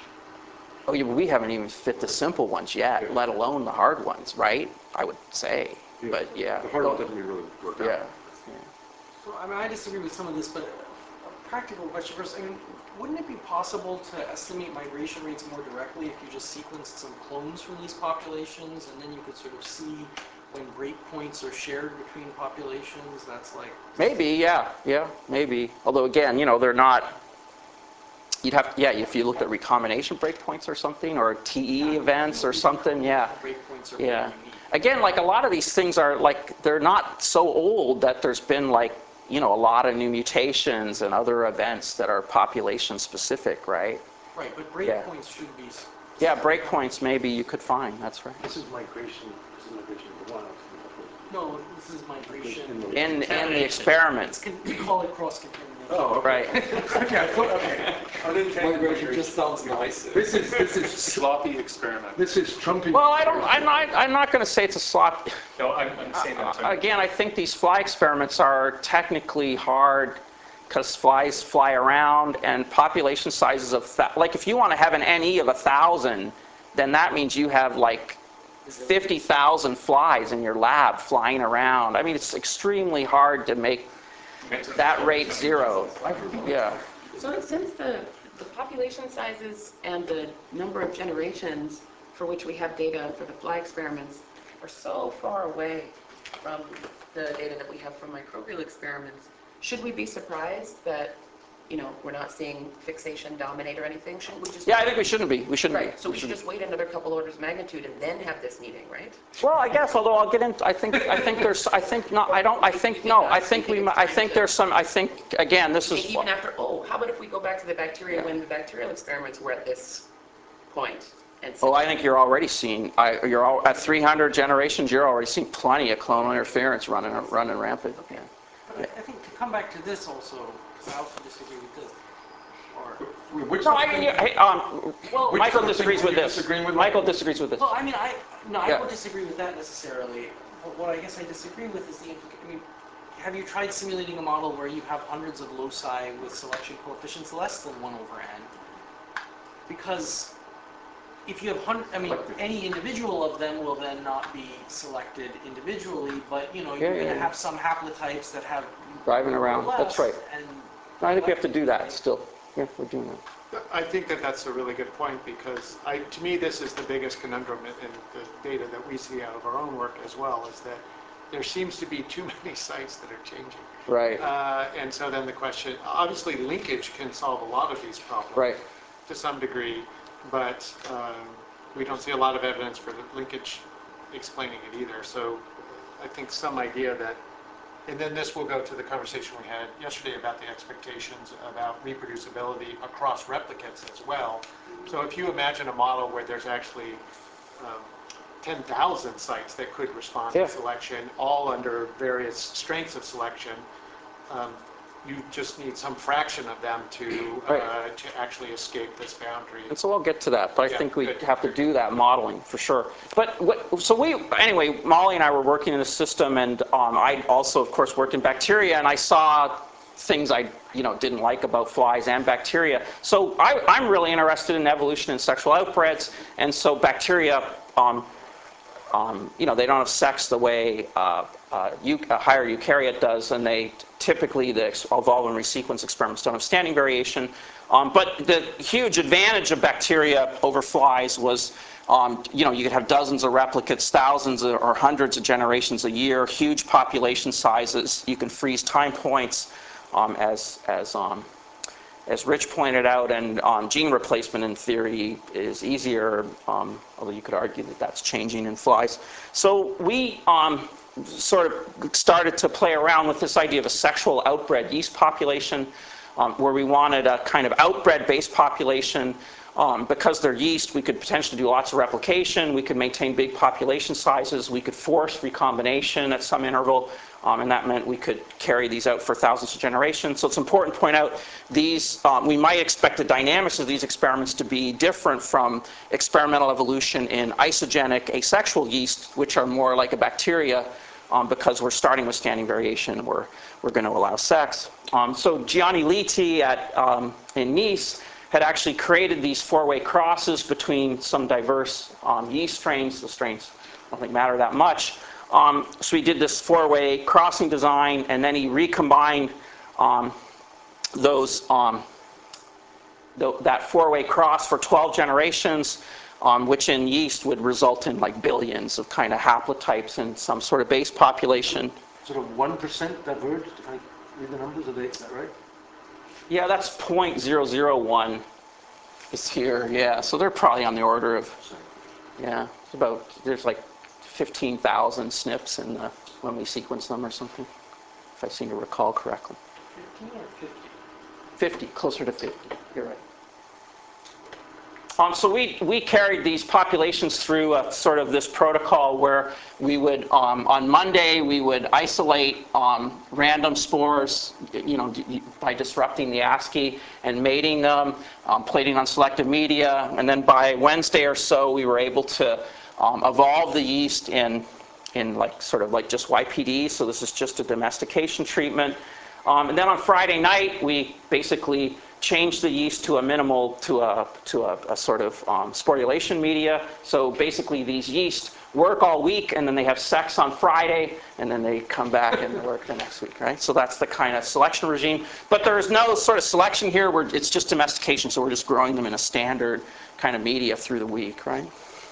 Oh, yeah, but we haven't even fit the simple ones yet, yeah. let alone the hard ones, right? I would say, yeah. but yeah. The hard ones haven't really worked out. Yeah. yeah. So, I mean, I disagree with some of this, but a practical question first. I mean, wouldn't it be possible to estimate migration rates more directly if you just sequenced some clones from these populations, and then you could sort of see when breakpoints are shared between populations? That's like... Maybe, yeah, yeah, maybe. Although, again, you know, they're not... You'd have, yeah, if you looked at recombination breakpoints or something, or T E events or something, yeah. Breakpoints are yeah. Again, like a lot of these things are like, they're not so old that there's been like, you know, a lot of new mutations and other events that are population specific, right? Right, but breakpoints yeah. should be... Yeah, breakpoints maybe you could find, that's right. This is migration, this is migration in the wild. No, this is migration. In, in the experiment. We call it cross-contamination. Oh, okay. Right. okay, I thought, okay. Migration just sounds nice. This is, this is sloppy experiment. This is trumping. Well, I don't, I'm not, I'm not going to say it's a sloppy. No, I'm, I'm saying that too. Uh, again, I think these fly experiments are technically hard because flies fly around and population sizes of, th like if you want to have an N E of a thousand, then that means you have like fifty thousand flies in your lab flying around. I mean, it's extremely hard to make that rate zero. Yeah. So since the, the population sizes and the number of generations for which we have data for the fly experiments are so far away from the data that we have from microbial experiments. Should we be surprised that, you know, we're not seeing fixation dominate or anything? Shouldn't we just? Yeah, I think we shouldn't be. We shouldn't right. be. So we should just wait another couple orders of magnitude and then have this meeting, right? Well, I guess. Although I'll get into. I think. I think there's. I think not. I don't. I think no. I think we. I think there's some. I think again. This is. Even after. Oh, how about if we go back to the bacteria when the bacterial experiments were at this point? And Oh, I think you're already seeing. I, you're all, at three hundred generations. You're already seeing plenty of clonal interference running running rampant. Okay. But I, I think to come back to this also, because I also disagree with this. Or Which No, sort I, of thing- yeah, hey, um, well, Which Michael sort of disagrees thing with are you this. disagreeing with, Michael Michael? disagrees with this. well, I mean, I no, I Yeah. don't disagree with that necessarily. But what I guess I disagree with is the. implica- I mean, have you tried simulating a model where you have hundreds of loci with selection coefficients less than one over n? Because if you have hundred, I mean, any individual of them will then not be selected individually, but you know, you're Yeah, going to yeah. have some haplotypes that have Driving more or around. That's less, right. And I think we have to do that still. Yeah, we're doing that. I think that that's a really good point because I, to me, this is the biggest conundrum in, in the data that we see out of our own work as well, is that there seems to be too many sites that are changing. Right. Uh, and so then the question, obviously linkage can solve a lot of these problems Right. to some degree, but um, we don't see a lot of evidence for the linkage explaining it either. So I think some idea that, and then this will go to the conversation we had yesterday about the expectations about reproducibility across replicates as well. So if you imagine a model where there's actually um, ten thousand sites that could respond Yeah. to selection, all under various strengths of selection, um, you just need some fraction of them to uh, Right. to actually escape this boundary. And so I'll get to that, but I Yeah, think we good. have to do that modeling for sure. But what, so we, anyway, Molly and I were working in a system, and um, I also, of course, worked in bacteria, and I saw things I, you know, didn't like about flies and bacteria. So I, I'm really interested in evolution and sexual outbreds, and so bacteria, um, um, you know, they don't have sex the way uh, uh, a higher eukaryote does, and they typically, the evolve and resequence experiments don't have standing variation. Um, but the huge advantage of bacteria over flies was, um, you know, you could have dozens of replicates, thousands or hundreds of generations a year, huge population sizes. You can freeze time points, um, as as um, as Rich pointed out, and um, gene replacement in theory is easier, um, although you could argue that that's changing in flies. So we um, sort of started to play around with this idea of a sexual outbred yeast population, um, where we wanted a kind of outbred-based population. Um, because they're yeast, we could potentially do lots of replication, we could maintain big population sizes, we could force recombination at some interval, um, and that meant we could carry these out for thousands of generations. So it's important to point out these, um, we might expect the dynamics of these experiments to be different from experimental evolution in isogenic asexual yeast, which are more like a bacteria, um, because we're starting with standing variation and we're, we're going to allow sex. Um, so Gianni Liti at, um, in Nice had actually created these four-way crosses between some diverse um, yeast strains. The strains don't think matter that much. Um, so he did this four-way crossing design, and then he recombined um, those um, th that four-way cross for twelve generations, um, which in yeast would result in like billions of kind of haplotypes in some sort of base population. Sort of one percent diverged, if I read the numbers, are they, is that right? Yeah, that's zero point zero zero one is here, yeah. So they're probably on the order of, yeah, it's about, there's like fifteen thousand S N Ps in the, when we sequence them or something, if I seem to recall correctly. fifteen or fifty? fifty, closer to fifty, you're right. Um, so we, we carried these populations through a, sort of this protocol where we would, um, on Monday, we would isolate um, random spores, you know, by disrupting the ASCII and mating them, um, plating on selective media, and then by Wednesday or so, we were able to um, evolve the yeast in, in like sort of like just Y P D. So this is just a domestication treatment. Um, and then on Friday night, we basically changed the yeast to a minimal, to a, to a, a sort of um, sporulation media. So basically these yeast work all week, and then they have sex on Friday, and then they come back and work the next week, right? So that's the kind of selection regime. But there's no sort of selection here where it's just domestication, so we're just growing them in a standard kind of media through the week, right?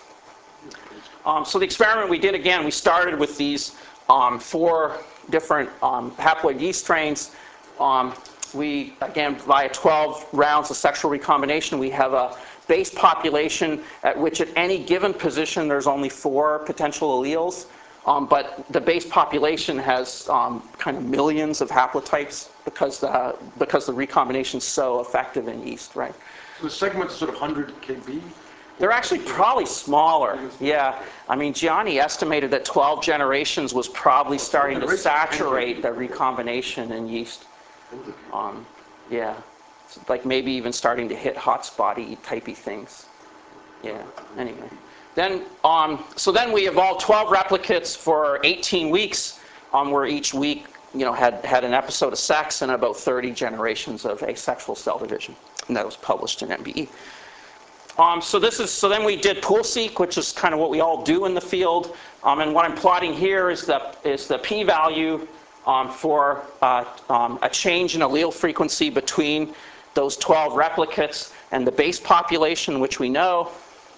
Um, so the experiment we did, again, we started with these um, four different um, haploid yeast strains. Um, we, again, via twelve rounds of sexual recombination, we have a base population at which at any given position there's only four potential alleles. Um, but the base population has um, kind of millions of haplotypes because, uh, because the recombination is so effective in yeast, right? So the segment's sort of one hundred K B? They're actually probably smaller. Yeah. I mean, Gianni estimated that twelve generations was probably starting to saturate the recombination in yeast. Um, yeah. It's like maybe even starting to hit hotspotty typey things. Yeah. Anyway. Then, um, so then we evolved twelve replicates for eighteen weeks, um, where each week, you know, had, had an episode of sex and about thirty generations of asexual cell division. And that was published in M B E. Um, so this is, so then we did pool-seq, which is kind of what we all do in the field. Um, and what I'm plotting here is the, is the p-value um, for uh, um, a change in allele frequency between those twelve replicates and the base population, which we know.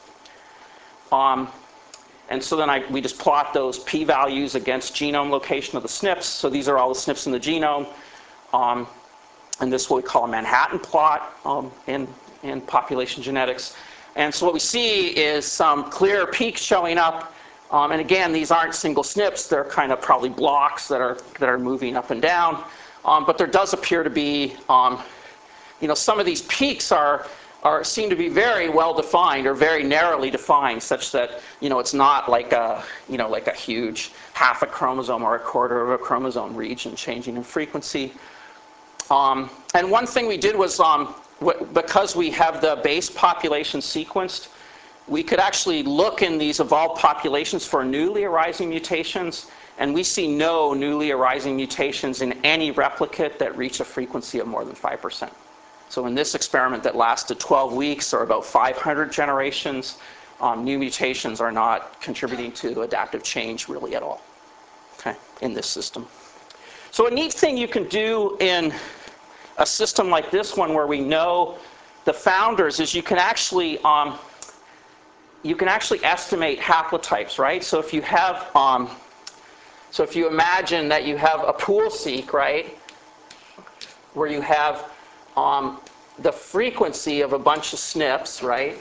Um, and so then I, we just plot those p-values against genome location of the S N Ps. So these are all the S N Ps in the genome. Um, and this is what we call a Manhattan plot um, in, in population genetics. And so what we see is some clear peaks showing up. Um, and again, these aren't single S N Ps. They're kind of probably blocks that are, that are moving up and down. Um, but there does appear to be, um, you know, some of these peaks are, are, seem to be very well defined or very narrowly defined, such that, you know, it's not like a, you know, like a huge half a chromosome or a quarter of a chromosome region changing in frequency. Um, and one thing we did was, um, because we have the base population sequenced, we could actually look in these evolved populations for newly arising mutations, and we see no newly arising mutations in any replicate that reach a frequency of more than five percent. So in this experiment that lasted twelve weeks, or about five hundred generations, um, new mutations are not contributing to adaptive change really at all, okay, in this system. So a neat thing you can do in a system like this one where we know the founders is you can actually um, you can actually estimate haplotypes, right? So if you have um, so if you imagine that you have a pool-seq, right, where you have um, the frequency of a bunch of S N Ps, right?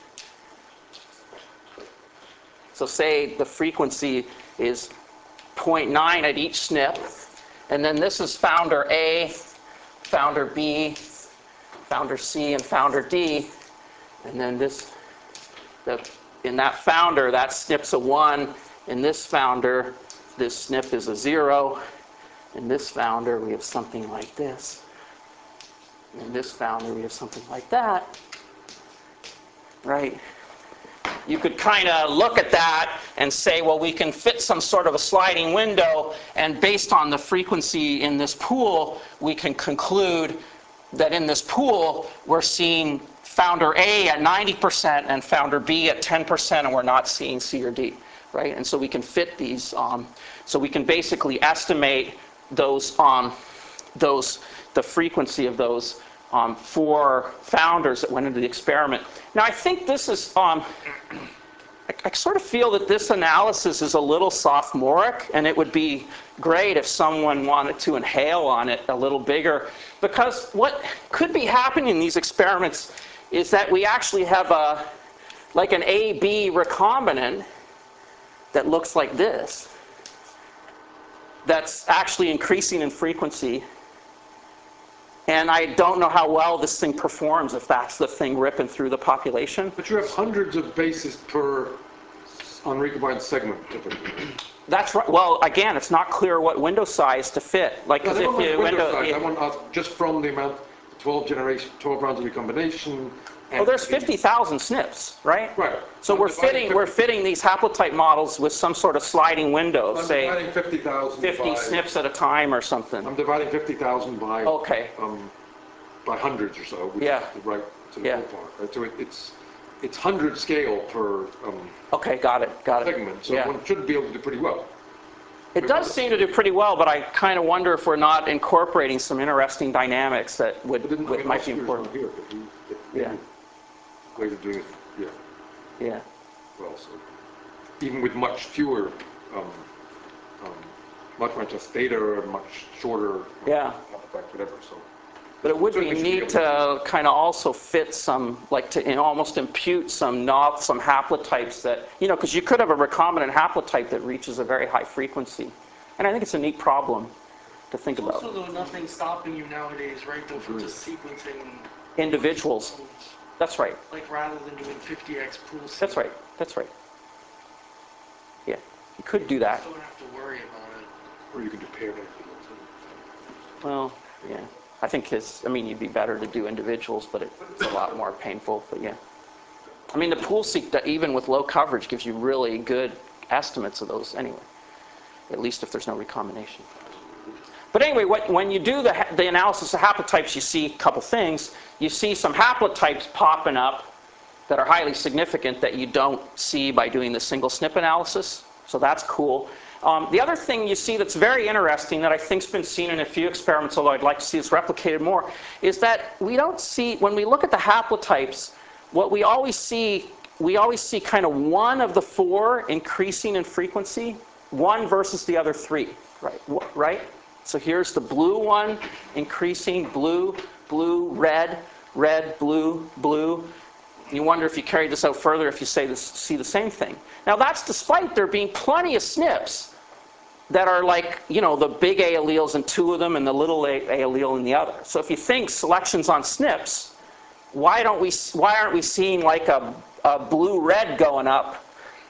So say the frequency is zero point nine at each S N P, and then this is founder A, founder B, founder C, and founder D, and then this, the, in that founder, that S N P's a one, in this founder, this S N P is a zero, in this founder, we have something like this. In this founder, we have something like that, right? You could kind of look at that and say, well, we can fit some sort of a sliding window, and based on the frequency in this pool, we can conclude that in this pool, we're seeing founder A at ninety percent and founder B at ten percent, and we're not seeing C or D, right? And so we can fit these. Um, so we can basically estimate those, um, those, the frequency of those um, four founders that went into the experiment. Now, I think this is, um, I, I sort of feel that this analysis is a little sophomoric, and it would be great if someone wanted to inhale on it a little bigger, because what could be happening in these experiments is that we actually have a, like an A B recombinant that looks like this, that's actually increasing in frequency. And I don't know how well this thing performs if that's the thing ripping through the population. But you have hundreds of bases per unrecombined segment, typically. That's right. Well, again, it's not clear what window size to fit. Like, No, because I don't if you want window window, size. yeah. I want uh, just from the amount, twelve generation, twelve rounds of recombination. Oh, there's fifty thousand S N Ps, right? Right. So I'm we're dividing fitting fifty we're fitting these haplotype models with some sort of sliding window, I'm say dividing fifty thousand fifty by, S N Ps at a time or something. I'm dividing fifty thousand by, Okay. um, by hundreds or so, which Yeah. is the right sort of Yeah. ballpark, right? So it, it's, it's hundred scale per um, Okay, got it, got it. segment, so Yeah. one should be able to do pretty well. It does seem to do pretty well, but I kind of wonder if we're not incorporating some interesting dynamics that would, But didn't, I would mean, might be Oscar's important. not here, but he, but Yeah. he ways of doing it, yeah, Yeah. well, so, even with much fewer, um, um, much, much less data, or much shorter. Yeah. Back, whatever, so. But it would be Certainly should be neat able to kind of also fit some, like to you know, almost impute some not some haplotypes that, you know, because you could have a recombinant haplotype that reaches a very high frequency. And I think it's a neat problem to think There's about. also, though, nothing stopping you nowadays, right, though, from just sequencing Individuals. clones, That's right. like rather than doing fifty x pool seq. That's right. That's right. Yeah. You could do that. You don't have to worry about it. Or you can do paired individuals too. Well, yeah. I think it's, I mean, it'd be better to do individuals, but it, it's a lot more painful, but yeah. I mean, the pool-seq, even with low coverage, gives you really good estimates of those anyway, at least if there's no recombination. But anyway, what, when you do the, the analysis of haplotypes, you see a couple things. You see some haplotypes popping up that are highly significant that you don't see by doing the single S N P analysis, so that's cool. Um, the other thing you see that's very interesting that I think's been seen in a few experiments, although I'd like to see this replicated more, is that we don't see, when we look at the haplotypes, what we always see, we always see kind of one of the four increasing in frequency, one versus the other three, right? Right? So here's the blue one increasing, blue, blue, red, red, blue, blue. You wonder if you carry this out further if you say this, see the same thing. Now that's despite there being plenty of S N Ps that are like, you know, the big A alleles in two of them and the little A, A allele in the other. So if you think selections on S N Ps, why don't we, why aren't we seeing like a, a blue-red going up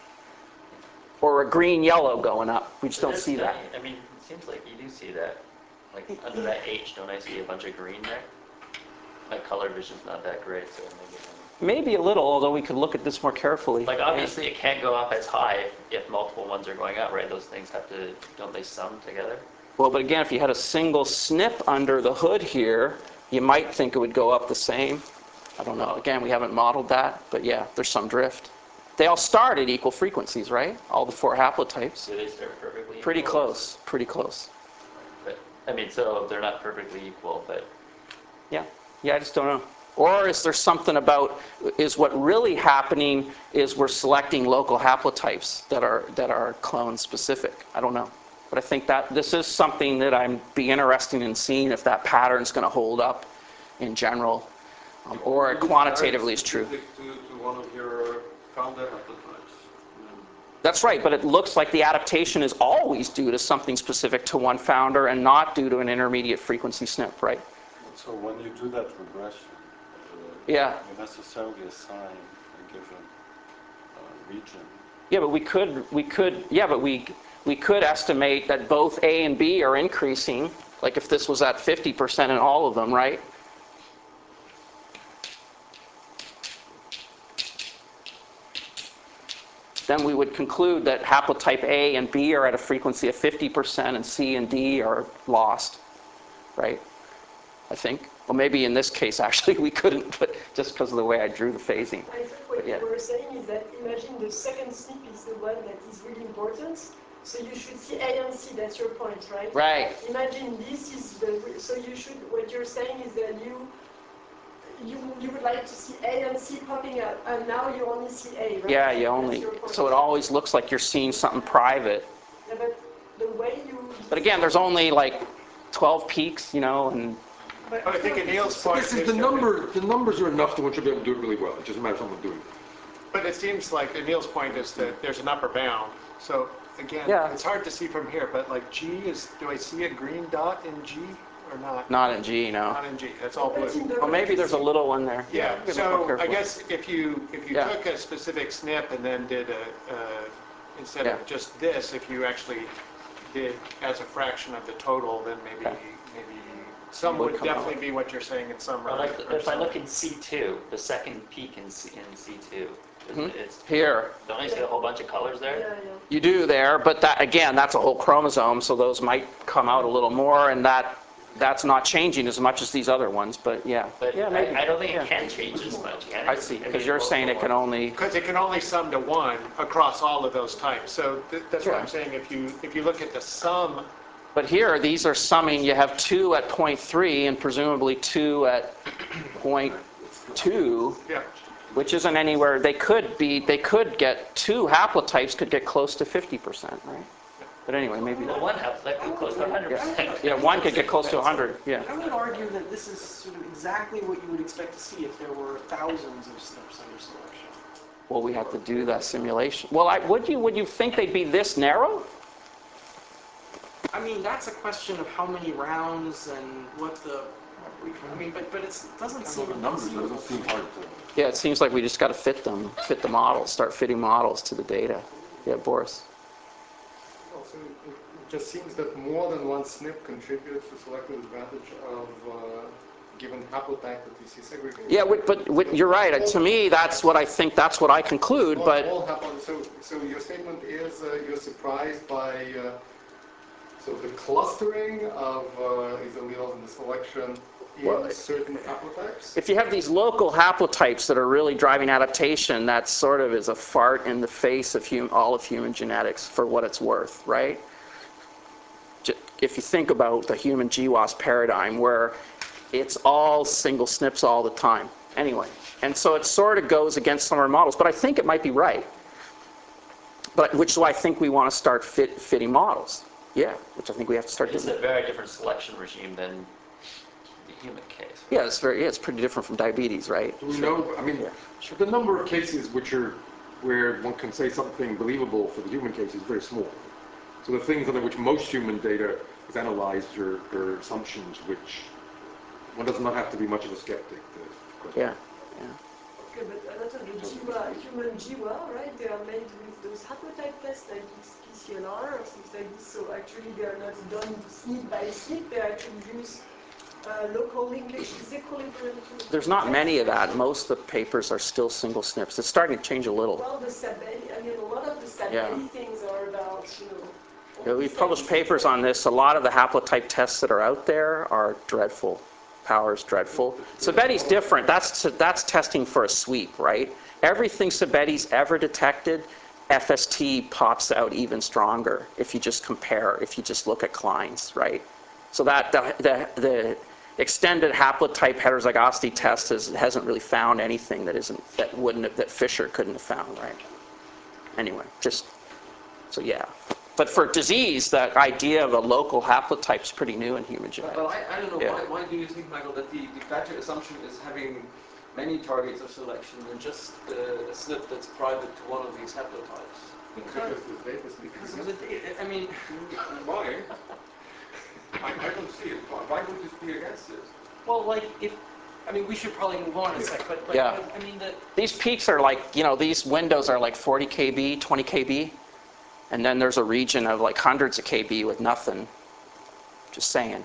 or a green-yellow going up? We just don't see that. I mean, it seems like you do see that. Like under that H, don't I see a bunch of green there? My color vision's not that great, so maybe. Maybe a little, although we could look at this more carefully. Like obviously it can't go up as high if, if multiple ones are going up, right? Those things have to, don't they sum together? Well, but again, if you had a single S N P under the hood here, you might think it would go up the same. I don't know. Again, we haven't modeled that, but yeah, there's some drift. They all start at equal frequencies, right? All the four haplotypes. Do they start perfectly equal? Pretty close, pretty close. But, I mean, so they're not perfectly equal, but... Yeah, yeah, I just don't know. Or is there something about, is what really happening is we're selecting local haplotypes that are, that are clone specific? I don't know. But I think that this is something that I'm be interested in seeing if that pattern's going to hold up in general, um, or quantitatively is true. To, to one of your founder haplotypes. That's right, but it looks like the adaptation is always due to something specific to one founder and not due to an intermediate frequency S N P, right? So when you do that regression, uh, Yeah. you necessarily assign a given uh, region. Yeah, but we could, we could, yeah, but we, we could estimate that both A and B are increasing, like if this was at fifty percent in all of them, right? Then we would conclude that haplotype A and B are at a frequency of fifty percent and C and D are lost, right? I think. Well, maybe in this case, actually, we couldn't, but just because of the way I drew the phasing. I think what But yeah. you were saying is that imagine the second S N P is the one that is really important. So you should see A and C, that's your point, right? Right. Imagine this is the, so you should, what you're saying is that you, you, you would like to see A and C popping up, and now you only see A, right? Yeah, you only, so it always looks like you're seeing something private. Yeah, but the way you... But again, there's only like twelve peaks, you know, and But I think Anil's point This is is the that- number, the numbers are enough to one should be able to do it really well. It doesn't matter if someone's doing it. But it seems like Anil's point is that there's an upper bound. So again, Yeah. it's hard to see from here, but like G is, do I see a green dot in G or not? not in G, no. Not in G, that's all blue. Well, maybe there's a little one there. Yeah, we could look more so I carefully. guess if you, if you Yeah. took a specific S N P and then did a, uh, instead Yeah. of just this, if you actually did as a fraction of the total, then maybe, Okay. maybe some Would would come out. definitely be what you're saying in some. But like, or if I some- look in C two, the second peak in C, in C two, isn't it- it's, Here, don't I see a whole bunch of colors there? Yeah, yeah. you do there, but that, again, that's a whole chromosome, so those might come out a little more, and that, that's not changing as much as these other ones, but yeah. But Yeah, I, maybe. I don't think Yeah. it can change as much, can it? I see, mean, because you're both saying the it can one- only, Because it can only sum to one across all of those types. So th- that's what Yeah. I'm saying. If you if you look at the sum, but here, these are summing, you have two at point three and presumably two at point two, yeah. which isn't anywhere, they could be, they could get, two haplotypes could get close to fifty percent, right? But anyway, maybe, Well, one helps, that could close to one hundred percent. yeah, one could get close to one hundred, yeah. I would argue that this is sort of exactly what you would expect to see if there were thousands of S N Ps under selection. Well, we have to do that simulation. Well, I, would you, would you think they'd be this narrow? I mean, that's a question of how many rounds and what the, I mean, but, but it's, it doesn't seem. The numbers, it doesn't seem hard to. Yeah, it seems like we just got to fit them, fit the models, start fitting models to the data. Yeah, Boris? Also, it it just seems that more than one S N P contributes to selective advantage of uh, given haplotype that you see segregated. Yeah, but, but, but you're right. To me, that's what I think, that's what I conclude, All- but all haplo- so, so your statement is uh, you're surprised by uh, so the clustering of uh, these alleles in the selection in Well, certain haplotypes? if you have these local haplotypes that are really driving adaptation, that sort of is a fart in the face of hum, all of human genetics for what it's worth, right? J- If you think about the human G WAS paradigm where it's all single S N Ps all the time. Anyway, and so it sort of goes against some of our models, but I think it might be right. But which is why I think we want to start fit, fitting models. Yeah, which I think we have to start It's doing. a very different selection regime than the human case. Yeah, it's very, yeah, it's pretty different from diabetes, right? Do we know, I mean, the number of cases which are, where one can say something believable for the human case is very small. So the things under which most human data is analyzed are, are assumptions which one does not have to be much of a skeptic to question. Yeah, yeah. Okay, but a lot of the G W A, human G W A, right, they are made with those haplotype tests like P C L R or things like this, so actually they are not done S N P by S N P, they actually use uh, local linkage disequilibrium. to- There's not many of that. Most of the papers are still single S N Ps. It's starting to change a little. Well, the Sabelli, I mean, a lot of the Sabelli Yeah. things are about, you know. Yeah, we've published papers on this. A lot of the haplotype tests that are out there are dreadful. Power's dreadful. Sabetti's different. That's, that's testing for a sweep, right? Everything Sabetti's ever detected, F S T pops out even stronger if you just compare, if you just look at Klein's, right? So that the, the, the extended haplotype heterozygosity test has, hasn't really found anything that isn't, that wouldn't have, that Fisher couldn't have found, right? Anyway, just, so yeah. But for disease, the idea of a local haplotype is pretty new in human genetics. But I, I don't know, Yeah. why, why do you think, Michael, that the, the better assumption is having many targets of selection than just uh, a S N P that's private to one of these haplotypes? Because the data is Because of the data, I mean, Why? I, I don't see it. Why, why would you be against it? well, like, if, I mean, we should probably move on in a sec, but, but, Yeah. but, I mean, the, These peaks are like, you know, these windows are like forty K B, twenty K B. And then there's a region of like hundreds of K B with nothing. Just saying.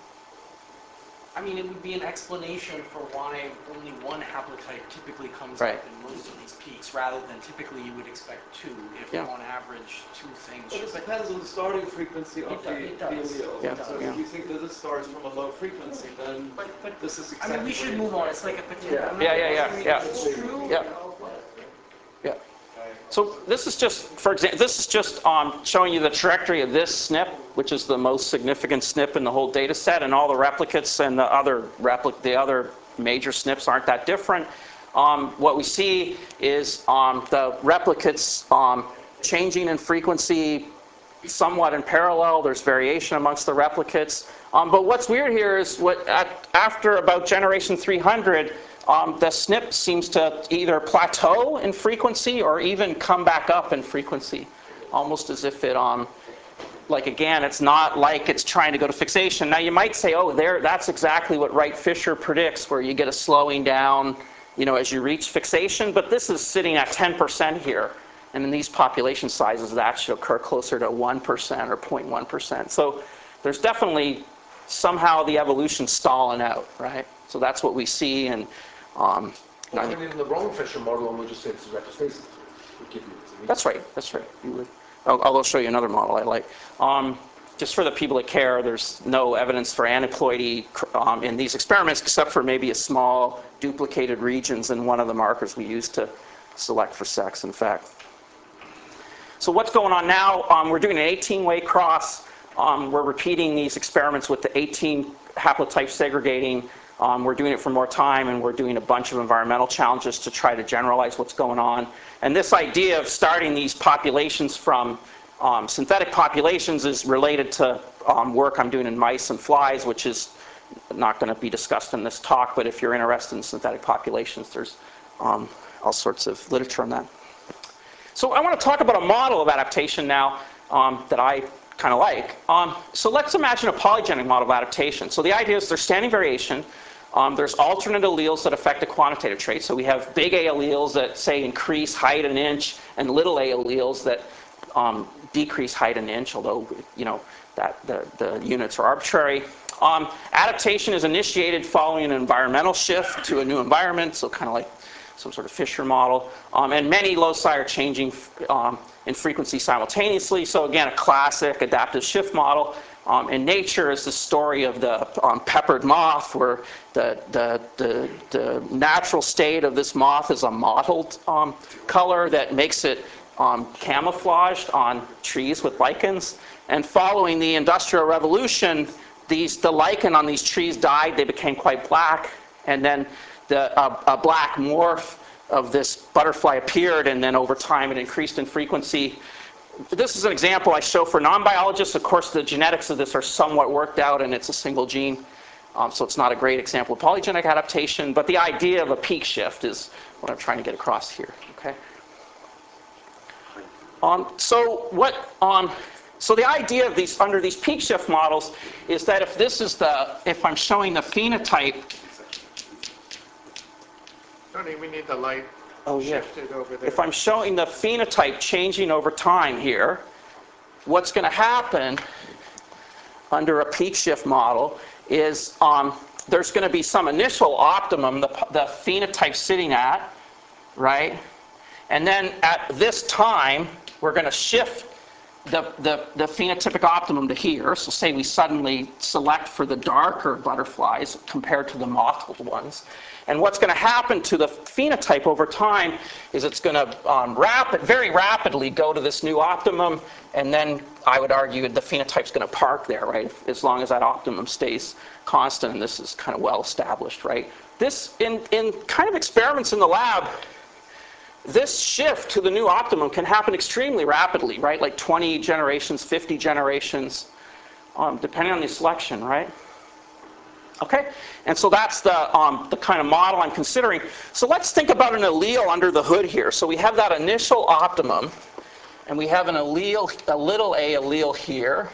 I mean, it would be an explanation for why only one haplotype typically comes Right. up in most of these peaks, rather than typically you would expect two, if Yeah. on average two things. Well, it should- depends on the starting frequency of It the, do- it the does. allele. Yeah, So yeah. if you think that it starts from a low frequency, then But, but, this is I exactly mean, we what should it move is. on, it's like a potential. Yeah. I'm not Yeah, yeah, yeah, saying yeah. It's true. Yeah. Yeah. So this is just, for example, this is just um, showing you the trajectory of this S N P, which is the most significant S N P in the whole data set, and all the replicates and the other replic the other major S N Ps aren't that different. Um, what we see is um, the replicates um, changing in frequency somewhat in parallel. There's variation amongst the replicates. Um, but what's weird here is what at, after about generation three hundred, um, the S N P seems to either plateau in frequency or even come back up in frequency, almost as if it, um, like again, it's not like it's trying to go to fixation. Now you might say, oh, there, that's exactly what Wright-Fisher predicts, where you get a slowing down, you know, as you reach fixation. But this is sitting at ten percent here. And in these population sizes, that should occur closer to one percent or zero point one percent. So there's definitely somehow the evolution stalling out, right? So that's what we see. And um, Well, I mean, in the wrong Fisher model, one would just say this is retrostasis. Would give you this. that's right. That's right. You would. I'll, I'll show you another model I like. Um, just for the people that care, there's no evidence for aneuploidy um, in these experiments, except for maybe a small duplicated regions in one of the markers we used to select for sex, in fact. So what's going on now? Um, we're doing an eighteen-way cross. Um, we're repeating these experiments with the eighteen haplotype segregating. Um, we're doing it for more time, and we're doing a bunch of environmental challenges to try to generalize what's going on. And this idea of starting these populations from um, synthetic populations is related to um, work I'm doing in mice and flies, which is not going to be discussed in this talk, but if you're interested in synthetic populations, there's um, all sorts of literature on that. So I want to talk about a model of adaptation now um, that I kind of like. Um, so let's imagine a polygenic model of adaptation. So the idea is there's standing variation. Um, there's alternate alleles that affect a quantitative trait. So we have big A alleles that, say, increase height an inch, and little A alleles that um, decrease height an inch, although, you know, that the, the units are arbitrary. Um, adaptation is initiated following an environmental shift to a new environment, so kind of like some sort of Fisher model. Um, and many loci are changing um, in frequency simultaneously. So again, a classic adaptive shift model. Um, in nature is the story of the um, peppered moth, where the, the, the, the natural state of this moth is a mottled um, color that makes it um, camouflaged on trees with lichens. And following the Industrial Revolution, these, the lichen on these trees died. They became quite black. And then the, uh, a black morph of this butterfly appeared, and then over time it increased in frequency. This is an example I show for non-biologists. Of course, the genetics of this are somewhat worked out, and it's a single gene. Um, so it's not a great example of polygenic adaptation, but the idea of a peak shift is what I'm trying to get across here. Okay. Um, so what? Um, so the idea of these under these peak shift models is that if this is the if I'm showing the phenotype. Tony, we need the light oh, yeah. shifted over there. If I'm showing the phenotype changing over time here, what's going to happen under a peak shift model is um, there's going to be some initial optimum the, the phenotype sitting at, right? And then at this time, we're going to shift the, the, the phenotypic optimum to here. So say we suddenly select for the darker butterflies compared to the mottled ones. And what's going to happen to the phenotype over time is it's going to um, rapid, very rapidly go to this new optimum, and then I would argue the phenotype's going to park there, right? As long as that optimum stays constant, and this is kind of well established, right? This, in, in kind of experiments in the lab, this shift to the new optimum can happen extremely rapidly, right? Like twenty generations, fifty generations, um, depending on the selection, right? Okay, and so that's the, um, the kind of model I'm considering. So let's think about an allele under the hood here. So we have that initial optimum, and we have an allele, a little a allele here,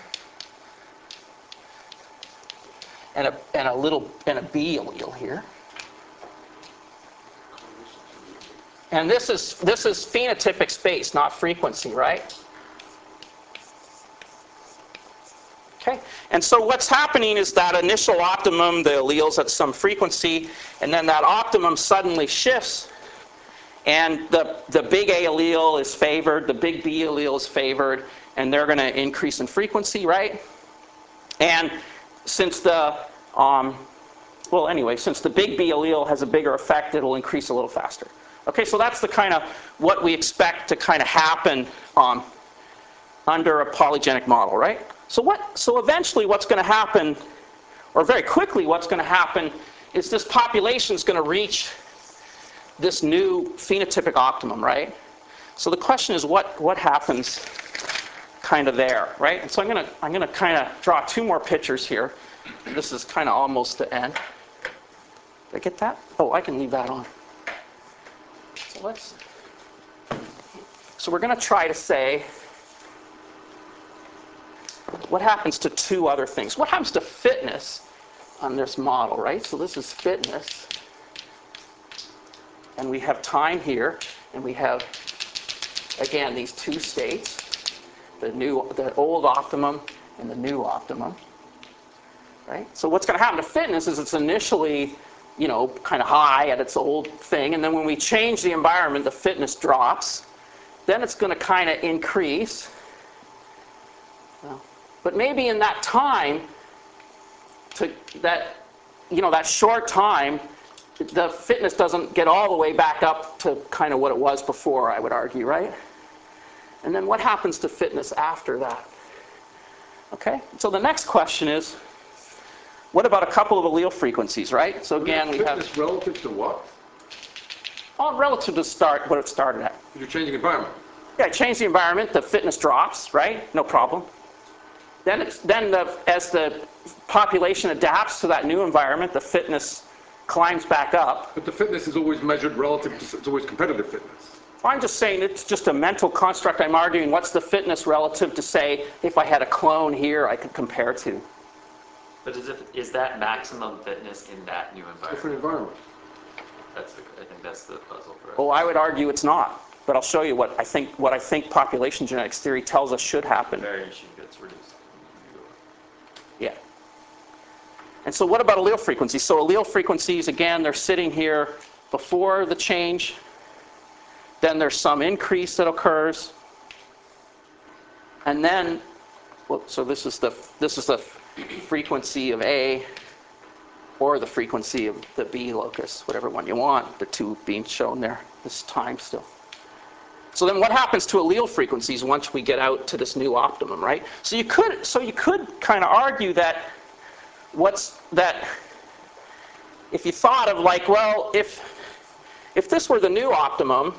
and a, and a little, and a B allele here. And this is, this is phenotypic space, not frequency, right? Okay, and so what's happening is that initial optimum, the alleles at some frequency, and then that optimum suddenly shifts, and the, the big A allele is favored, the big B allele is favored, and they're going to increase in frequency, right? And since the, um, well, anyway, since the big B allele has a bigger effect, it'll increase a little faster. Okay, so that's the kind of what we expect to kind of happen um, under a polygenic model, right? So what? So eventually, what's going to happen, or very quickly, what's going to happen, is this population is going to reach this new phenotypic optimum, right? So the question is, what what happens, kind of there, right? And so I'm going to I'm going to kind of draw two more pictures here. This is kind of almost the end. Did I get that? Oh, I can leave that on. So let's. So we're going to try to say, what happens to two other things? What happens to fitness on this model, right? So this is fitness. And we have time here, and we have, again, these two states, the new, the old optimum and the new optimum, right? So what's going to happen to fitness is it's initially, you know, kind of high at its old thing, and then when we change the environment, the fitness drops. Then it's going to kind of increase. Well, But maybe in that time, to that, you know, that short time, the fitness doesn't get all the way back up to kind of what it was before, I would argue, right? And then what happens to fitness after that? Okay, so the next question is, what about a couple of allele frequencies, right? So again, we have... Fitness relative to what? All relative to start what it started at. You're changing environment. Yeah, change the environment, the fitness drops, right? No problem. Then, it's, then the, as the population adapts to that new environment, the fitness climbs back up. But the fitness is always measured relative to, it's always competitive fitness. I'm just saying it's just a mental construct. I'm arguing what's the fitness relative to, say, if I had a clone here I could compare to. But is, it, is that maximum fitness in that new environment? Different environment. That's the, I think that's the puzzle for us. Well, I would argue it's not. But I'll show you what I think, what I think population genetics theory tells us should happen. Variation gets reduced. Yeah. And so what about allele frequencies? So allele frequencies, again, they're sitting here before the change. Then there's some increase that occurs. And then, well, so this is the, this is the frequency of A, or the frequency of the B locus, whatever one you want, the two being shown there, this time still. So then what happens to allele frequencies once we get out to this new optimum, right? So you could, so you could kind of argue that what's that if you thought of like, well, if if this were the new optimum,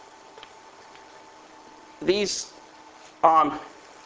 these um,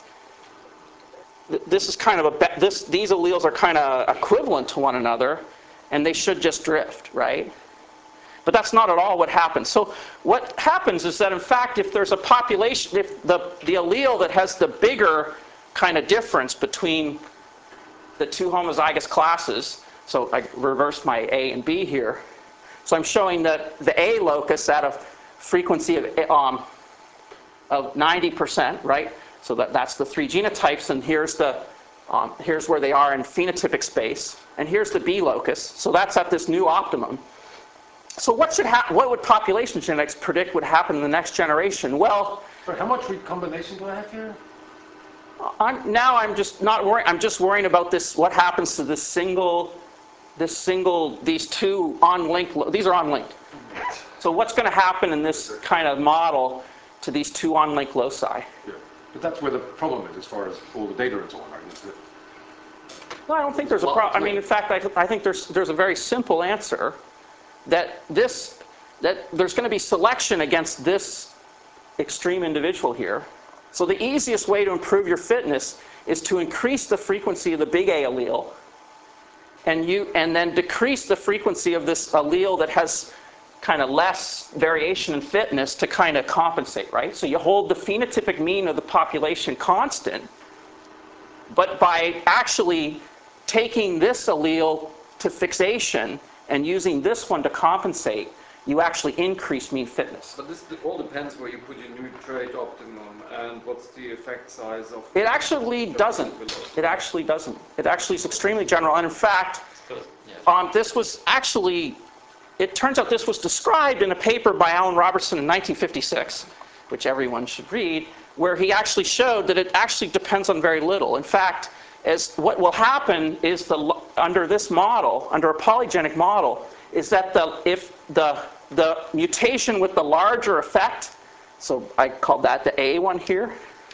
th this is kind of a this these alleles are kind of equivalent to one another, and they should just drift, right? But that's not at all what happens. So what happens is that, in fact, if there's a population, if the, the allele that has the bigger kind of difference between the two homozygous classes, so I reversed my A and B here. So I'm showing that the A locus at a frequency of, um, of ninety percent, right? So that, that's the three genotypes, and here's, the, um, here's where they are in phenotypic space. And here's the B locus. So that's at this new optimum. So what should hap what would population genetics predict would happen in the next generation? Well, so how much recombination do I have here? I'm, now I'm just not worrying. I'm just worrying about this. What happens to this single, this single, these two unlinked. These are unlinked. So what's going to happen in this kind of model to these two unlinked loci? Yeah, but that's where the problem is, as far as all the data and so on, right? Isn't it? No, I don't think there's a problem. I mean, in fact, I, I think there's there's a very simple answer. That this, that there's going to be selection against this extreme individual here. So the easiest way to improve your fitness is to increase the frequency of the big A allele, and you, and then decrease the frequency of this allele that has kind of less variation in fitness to kind of compensate, right? So you hold the phenotypic mean of the population constant, but by actually taking this allele to fixation and using this one to compensate, you actually increase mean fitness. But this all depends where you put your new trait optimum and what's the effect size of... It actually doesn't. It actually doesn't. It actually is extremely general. And in fact, um, this was actually, it turns out this was described in a paper by Alan Robertson in nineteen fifty-six, which everyone should read, where he actually showed that it actually depends on very little. In fact, As what will happen is the under this model, under a polygenic model, is that the if the the mutation with the larger effect, so I called that the A one here,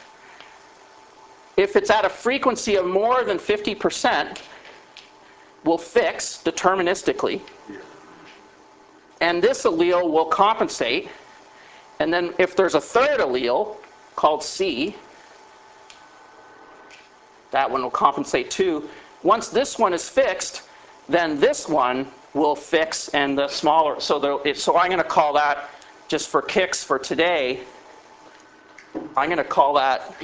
if it's at a frequency of more than fifty percent, will fix deterministically, and this allele will compensate, and then if there's a third allele called C, that one will compensate too. Once this one is fixed, then this one will fix, and the smaller, so, the, so I'm going to call that, just for kicks for today, I'm going to call that,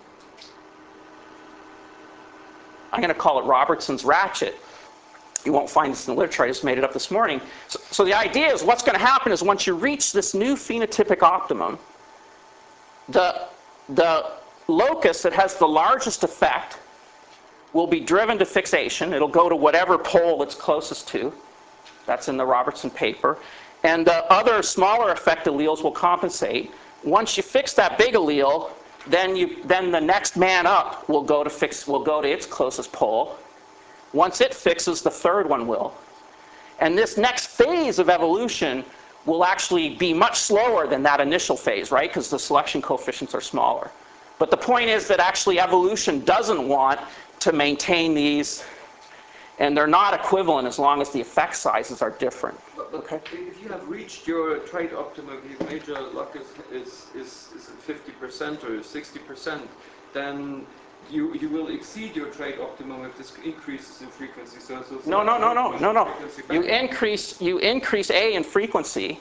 I'm going to call it Robertson's ratchet. You won't find this in the literature, I just made it up this morning. So, so the idea is what's going to happen is once you reach this new phenotypic optimum, the, the locus that has the largest effect will be driven to fixation. It'll go to whatever pole it's closest to. That's in the Robertson paper. And the other smaller effect alleles will compensate. Once you fix that big allele, then you, then the next man up will go to fix, will go to its closest pole. Once it fixes, the third one will. And this next phase of evolution will actually be much slower than that initial phase, right? Because the selection coefficients are smaller. But the point is that actually evolution doesn't want to maintain these, and they're not equivalent as long as the effect sizes are different. But, but Okay. if you have reached your trait optimum, if major luck is, is, is, is at fifty percent or sixty percent, then you, you will exceed your trait optimum if this increases in frequency. So, so No, no, no, no, no, no. You back. increase, you increase A in frequency,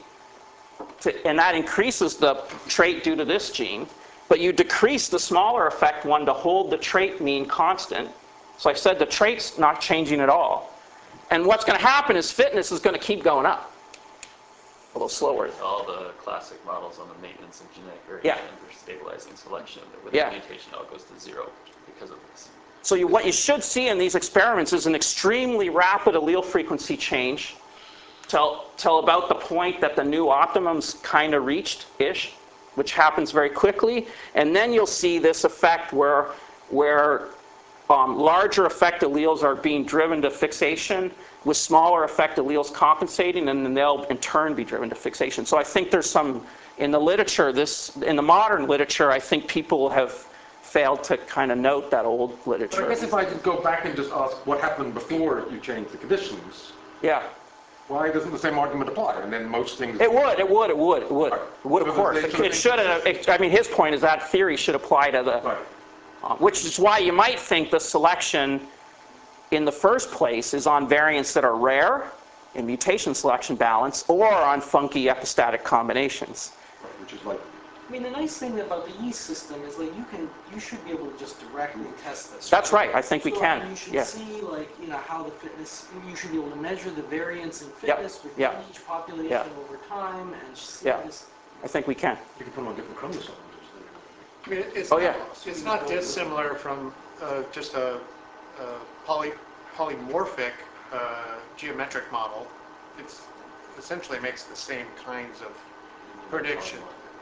to, and that increases the trait due to this gene, but you decrease the smaller effect one to hold the trait mean constant. So I said the trait's not changing at all. And what's going to happen is fitness is going to keep going up, a little slower. All the classic models on the maintenance of genetic variation Yeah. for stabilizing selection, that with Yeah. the mutation all goes to zero because of this. So you, what you should see in these experiments is an extremely rapid allele frequency change till, till about the point that the new optimum's kind of reached-ish, which happens very quickly. And then you'll see this effect where, where um, larger effect alleles are being driven to fixation with smaller effect alleles compensating, and then they'll in turn be driven to fixation. So I think there's some, in the literature, this, in the modern literature, I think people have failed to kind of note that old literature. But I guess if I could go back and just ask what happened before you changed the conditions, Yeah. why doesn't the same argument apply? And then most things... It would, it would, it would, it would. Right. It would, of So course. they It, sort of it should, it, I mean, his point is that theory should apply to the, Right. uh, which is why you might think the selection in the first place is on variants that are rare in mutation selection balance or on funky epistatic combinations. Right, which is like... I mean, the nice thing about the yeast system is like you can, you should be able to just directly test this. That's right, I think we So, can. and you should Yeah. see like, you know, how the fitness, you should be able to measure the variance in Yep, fitness within yep, each population yep. over time and see Yeah. this. I think we can. You can put them on different chromosomes. I mean, it's Oh, not, yeah. it's not dissimilar from uh, just a, a poly, polymorphic uh, geometric model. It's essentially makes the same kinds of prediction.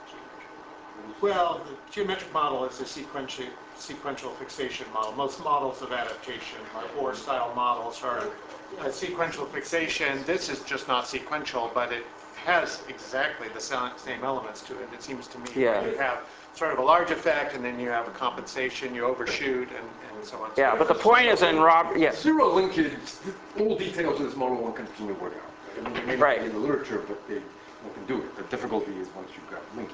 Well, the geometric model is a sequential, sequential fixation model. Most models of adaptation, like Bohr style models, are a sequential fixation. This is just not sequential, but it has exactly the same elements to it, it seems to me. Yeah. You have sort of a large effect, and then you have a compensation, you overshoot, and, and so on. Yeah, but the point is in Robert, yes. Zero linkage, all details of this model one can continue to work out. I mean, they may Right. be in the literature, but they, one can do it. The difficulty is once you've got linkage.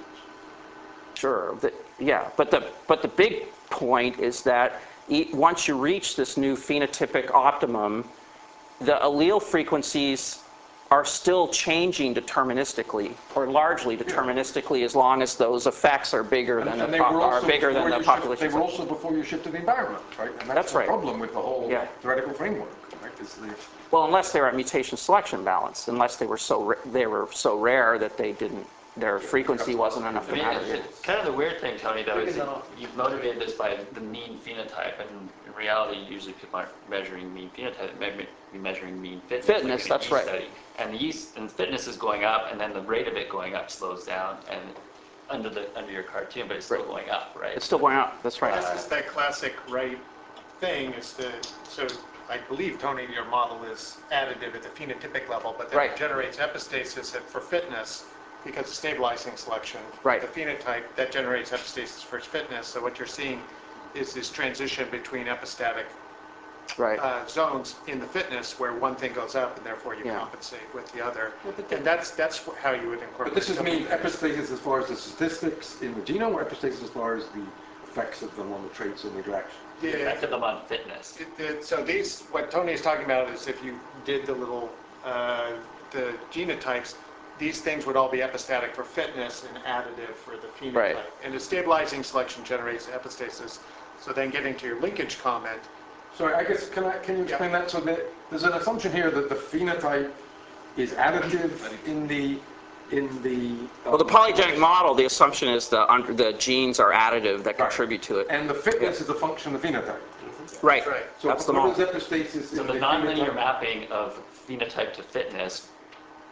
Sure, the, yeah, but the, but the big point is that e once you reach this new phenotypic optimum, the allele frequencies are still changing deterministically, or largely deterministically, as long as those effects are bigger And, than and the they po- were are also bigger before than the you shift- population. They were also before you shift to the environment, right? And that's, That's the right. problem with the whole Yeah. theoretical framework, right? Is the, Well, unless they were at mutation selection balance, unless they were so ra- they were so rare that they didn't, their frequency wasn't enough I to mean, matter. it's, Yeah. it's kind of the weird thing, Tony, though, is that you've motivated this by the mean phenotype, and in reality, usually people aren't measuring mean phenotype, they may be measuring mean fitness. Fitness, like in a that's yeast right. Study. And the yeast and fitness is going up, and then the rate of it going up slows down, and under the under your cartoon, but it's still Right. going up, right? It's still going up, that's right. This is that classic right thing, is the, so I believe, Tony, your model is additive at the phenotypic level, but then Right. it generates epistasis at, for fitness because of stabilizing selection. Right. The phenotype, that generates epistasis for fitness, so what you're seeing is this transition between epistatic Right. uh, zones in the fitness where one thing goes up and therefore you Yeah. compensate with the other. And that's that's how you would incorporate. but this is something mean like this. epistasis as far as the statistics in the genome, or epistasis as far as the effects of them on the traits and the interaction? The Yeah. effect of them on fitness. It- it- So these, what Tony is talking about is if you did the little, uh, the genotypes, these things would all be epistatic for fitness and additive for the phenotype. Right. And the stabilizing selection generates epistasis. So then getting to your linkage comment, Sorry, I guess, can I, can you explain that? So that there's an assumption here that the phenotype is additive in the, in the... um, Well, the polygenic model, the assumption is the under, the genes are additive that Right. contribute to it. And the fitness is a function of phenotype. Right. right. So That's the what model. is epistasis So in the the nonlinear phenotype? mapping of phenotype to fitness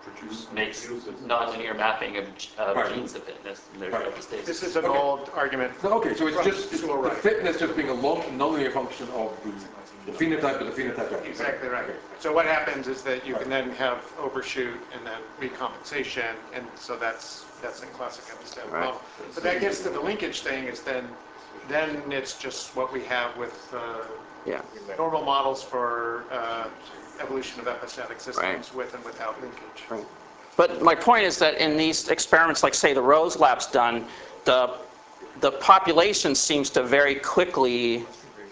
produce. makes produce it. nonlinear mapping of, of Right. genes of fitness and their Right. homeostasis. This is an old argument. So, okay, so it's from just it's Sewell the Wright. fitness just being a long, nonlinear function of the, the phenotype of the phenotype vector. Exactly right. Okay. So what happens is that you can then have overshoot and then recompensation, and so that's that's a classic epistemic Right. model. But that gets to the linkage thing. Is then then it's just what we have with uh, Yeah. normal models for uh, evolution of epistatic systems Right. with and without linkage. Right. But my point is that in these experiments, like say the Rose Lab's done, the the population seems to very quickly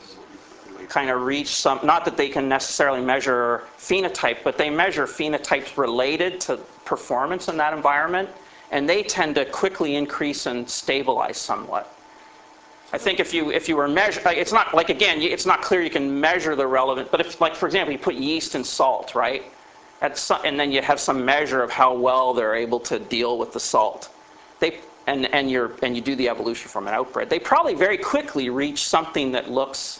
kind of reach some, not that they can necessarily measure phenotype, but they measure phenotypes related to performance in that environment, and they tend to quickly increase and stabilize somewhat. I think if you if you were measure, it's not like again, it's not clear you can measure the relevant. But if, like for example, you put yeast in salt, right, at some, and then you have some measure of how well they're able to deal with the salt, they and and you're and you do the evolution from an outbred, they probably very quickly reach something that looks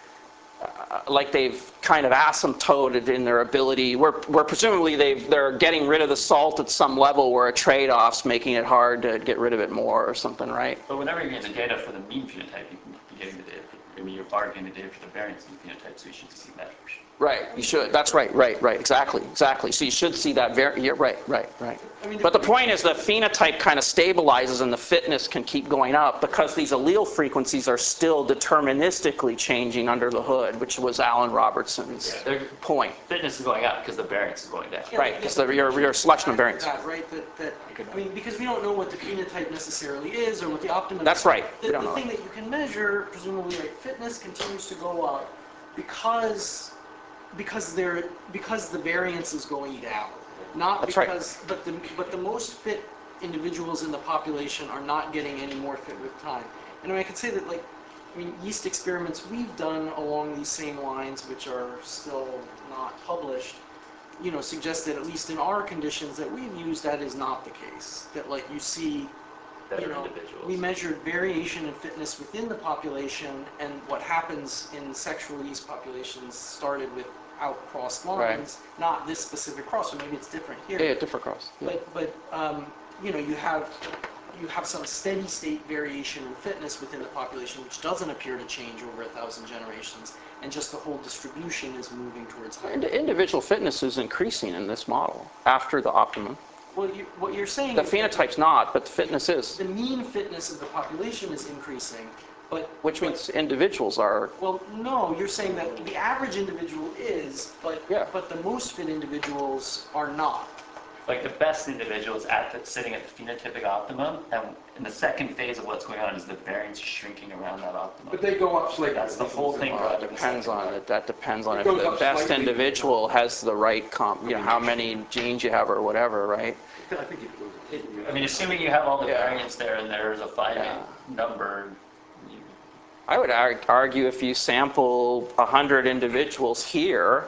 uh, like they've kind of asymptoted in their ability, where, where presumably they've, they're getting rid of the salt at some level where a trade-off's making it hard to get rid of it more or something, right? But whenever you're getting the data for the mean phenotype, you can be getting the data for, I mean, you're bargaining the data for the variance in the phenotype, so you should see measures. Right, you should. That's right, right, right, exactly, exactly. So you should see that very, yeah, right, right, right. I mean, But the point is the phenotype kind of stabilizes and the fitness can keep going up because these allele frequencies are still deterministically changing under the hood, which was Alan Robertson's Their point. fitness is going up because the variance is going down. Yeah, Right, but because the- your, your selection of variance. That, right, that, that, I mean, because we don't know what the phenotype necessarily is or what the optimum. That's right, The, we don't the know thing that you can measure, presumably, like fitness continues to go up because because there because the variance is going down, not That's right. because but the but the most fit individuals in the population are not getting any more fit with time. And I, mean, I could say that like I mean yeast experiments we've done along these same lines, which are still not published, you know, suggest that at least in our conditions that we've used, that is not the case. That like you see, Better you know, individuals. we measured variation in fitness within the population, and what happens in sexual yeast populations started with out crossed lines, Right. not this specific cross. So maybe it's different here. Yeah, different cross. Yeah. But but um, you know, you have you have some steady state variation in fitness within the population, which doesn't appear to change over a thousand generations, and just the whole distribution is moving towards higher. And individual fitness is increasing in this model after the optimum. Well, you, what you're saying The is that phenotype's not, but the fitness is, the mean fitness of the population is increasing, but which means individuals are, well, no, you're saying that the average individual is, but Yeah. but the most fit individuals are not. Like the best individuals at the, sitting at the phenotypic optimum, and in the second phase of what's going on is the variance shrinking around that optimum. But they go up slightly. That's the whole thing. well, it depends on it. That depends on It if goes the up best slightly. individual has the right comp, you know, how many genes you have or whatever, right? I think it goes. I mean, assuming you have all the Yeah. variance there and there's a finite Yeah. number, you, I would ar- argue if you sample one hundred individuals here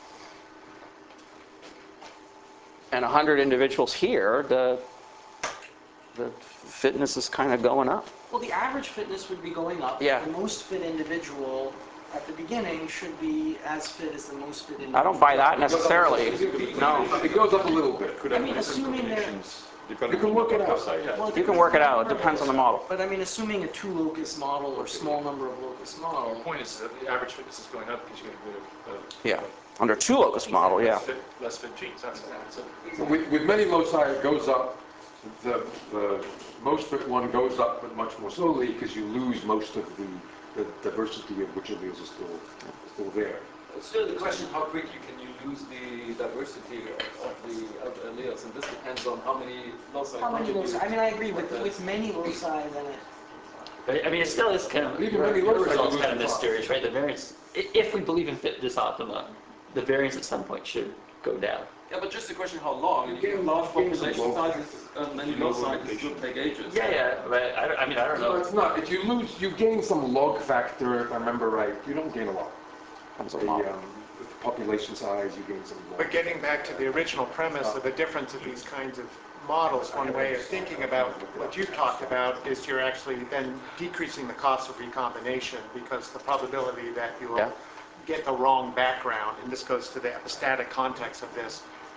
and one hundred individuals here, the the fitness is kind of going up. Well, the average fitness would be going up. Yeah. The most fit individual at the beginning should be as fit as the most fit individual. I don't buy that necessarily. No. It goes up a little bit. I mean, assuming that. You can work it out. Well, You can work it out. It depends on the model. But I mean, assuming a two locus model or small number of locus model. The point is that the average fitness is going up because you're getting rid of uh, Yeah. Under two locus model, yeah. less fit, less fit genes. That's that's a, With, with many loci, it goes up. The, the most fit one goes up, but much more slowly because you lose most of the, the diversity of which alleles are still still there. It's still the question how quickly can you lose the diversity of the of the alleles, and this depends on how many loci How many contribute. loci? I mean, I agree with with many loci, then it. but, I mean, it still is kind of, But even your, many your loci results lose kind of the plot. mysterious, right? The variance, i- if we believe in fit this optimum, the variance at some point should go down. Yeah, but just the question how long. You If you gain- have large gain some population loci. sizes, uh, many loci, this will take ages. Yeah, yeah, but I, don't- I mean, I don't No, know. it's not. If you lose, you gain some log factor, if I remember right. You don't gain a lot. Depends on The, the model. um, with the population size, you gain some log. But getting back to the original premise of the difference of these kinds of models, one way of thinking about what you've talked about is you're actually then decreasing the cost of recombination because the probability that you will Yeah. get the wrong background, and this goes to the epistatic context of this,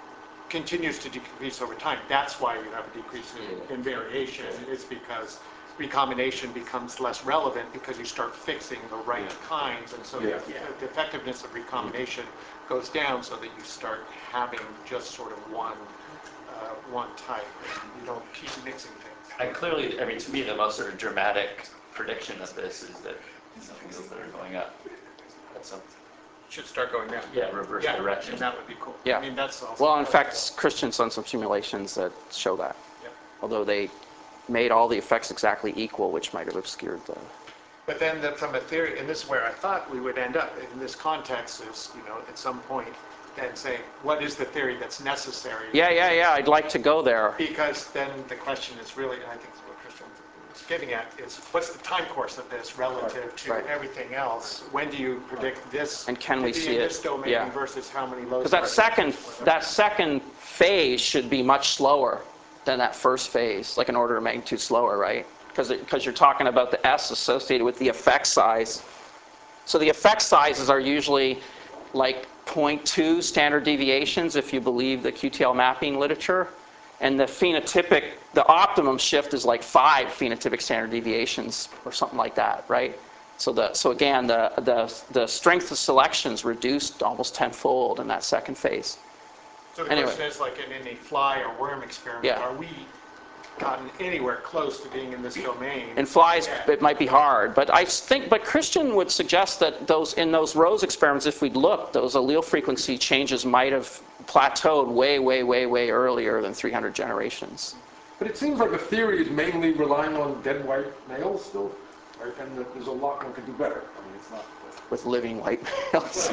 continues to decrease over time. That's why you have a decrease in, in variation. It's because recombination becomes less relevant because you start fixing the right yeah. kinds, and so yeah. the, the effectiveness of recombination goes down so that you start having just sort of one uh, one type, and you don't keep mixing things. And clearly, I mean, to me, the most sort of dramatic prediction of this is that some fields that are going up at some should start going down. Yeah, reverse yeah, direction. And that would be cool. Yeah. I mean, that's also well, in fact, Christian's done some simulations that show that. Yeah. Although they made all the effects exactly equal, which might have obscured the... But then the, from a theory, and this is where I thought we would end up in this context is, you know, at some point, then saying, what is the theory that's necessary? Yeah, yeah, yeah, I'd like to go there. Because then the question is really, and I think it's what Christian was getting at, is what's the time course of this relative right. to right. everything else? When do you predict this and can we to be see in it? this domain yeah. versus how many lows? Because that second, that second phase should be much slower than that first phase, like an order of magnitude slower, right? Because because you're talking about the S associated with the effect size. So the effect sizes are usually like zero point two standard deviations if you believe the Q T L mapping literature. And the phenotypic, the optimum shift is like five phenotypic standard deviations or something like that, right? So the so again, the the the strength of selection is reduced almost tenfold in that second phase. So the anyway. question is, like in any fly or worm experiment, yeah. are we gotten anywhere close to being in this domain? In flies, yeah. it might be hard, but I think, but Christian would suggest that those in those Rose experiments, if we'd looked, those allele frequency changes might have plateaued way, way, way, way earlier than three hundred generations. But it seems like the theory is mainly relying on dead white males still, right? And that there's a lot one can do better. I mean, it's not. With living white males.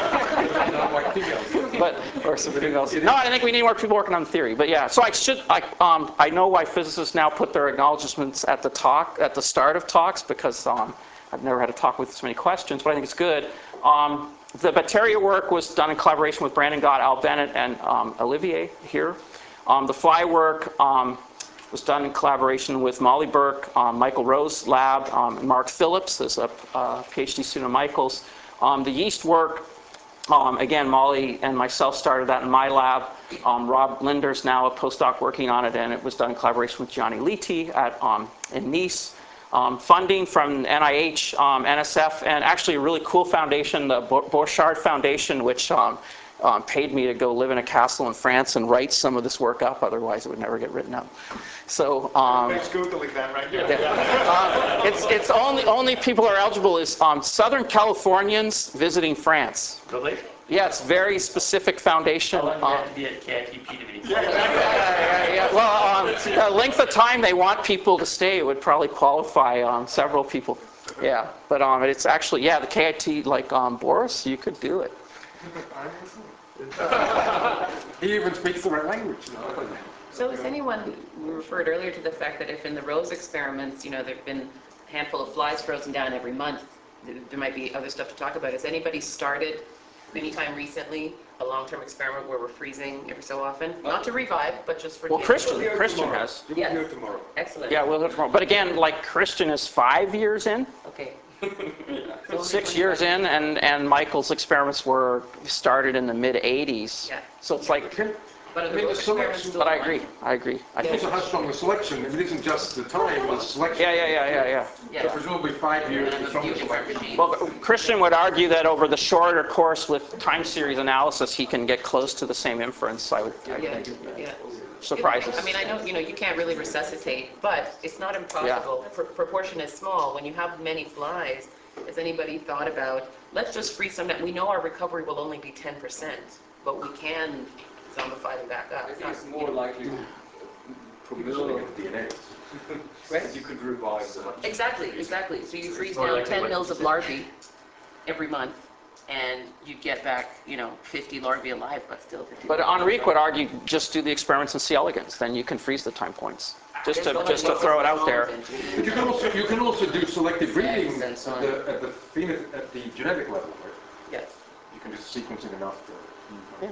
Not white females. But, or some females. No, I think we need more people working on the theory. But yeah, so I should, I, um, I know why physicists now put their acknowledgements at the talk, at the start of talks, because um, I've never had a talk with so many questions, but I think it's good. Um, the bacteria work was done in collaboration with Brandon Gott, Al Bennett, and um, Olivier here. Um, the fly work um, was done in collaboration with Molly Burke, um, Michael Rowe's lab, um, and Mark Phillips is a uh, PhD student of Michael's. Um, the yeast work, um, again, Molly and myself started that in my lab. Um, Rob Linder's now a postdoc working on it, and it was done in collaboration with Gianni Liti at, um, in Nice. Um, funding from N I H, um, N S F, and actually a really cool foundation, the Borchardt Foundation, which um, um, paid me to go live in a castle in France and write some of this work up, otherwise it would never get written up. So, um, thanks Googling that right here. Yeah. uh, it's it's only only people who are eligible is um, Southern Californians visiting France. Really? Yeah, it's very specific foundation. How long do you have to be at K I T P to be? Yeah, yeah, yeah. Well, um, the length of time they want people to stay would probably qualify um, several people. Yeah, but um, it's actually, yeah, the K I T, like um, Boris, you could do it. He even speaks the right language. So is anyone, we referred earlier to the fact that if in the Rose experiments, you know, there have been a handful of flies frozen down every month, there might be other stuff to talk about. Has anybody started anytime recently a long-term experiment where we're freezing every so often? Not to revive, but just for... Well, Christian, Christian tomorrow. has. You will Yes. do it tomorrow. Excellent. Yeah, we'll do it tomorrow. But again, like Christian is five years in. Okay. Six years in, and, and Michael's experiments were started in the mid eighties. Yeah. So it's like, But, I mean, the selection, but I agree, I agree. I think, also how strong the selection, it isn't just the time, but the selection. yeah, yeah, yeah, yeah, yeah. Yeah. So presumably five years And is a from few the different selection. regimes. Well, Christian would argue that over the shorter course with time series analysis, he can get close to the same inference. I would, I would Yeah, think. yeah. Surprises. I mean, I know, you know, you can't really resuscitate, but it's not impossible. Pro- Proportion is small. When you have many flies, has anybody thought about, let's just freeze some, we know our recovery will only be ten percent, but we can zombify them back up. I think it's more likely from milling of D N A. Right? You could revise them. Exactly, exactly. So you freeze more down likely ten what mils you of said. larvae every month, and you get back, you know, fifty larvae alive, but still fifty. But Enrique would argue just do the experiments in C. elegans, then you can freeze the time points. Just to, just to throw it out there. But you can also, you can also do selective breeding And at so on. the, at the, pheno- at the genetic level, right? Yes. You can do sequencing enough to... Yeah.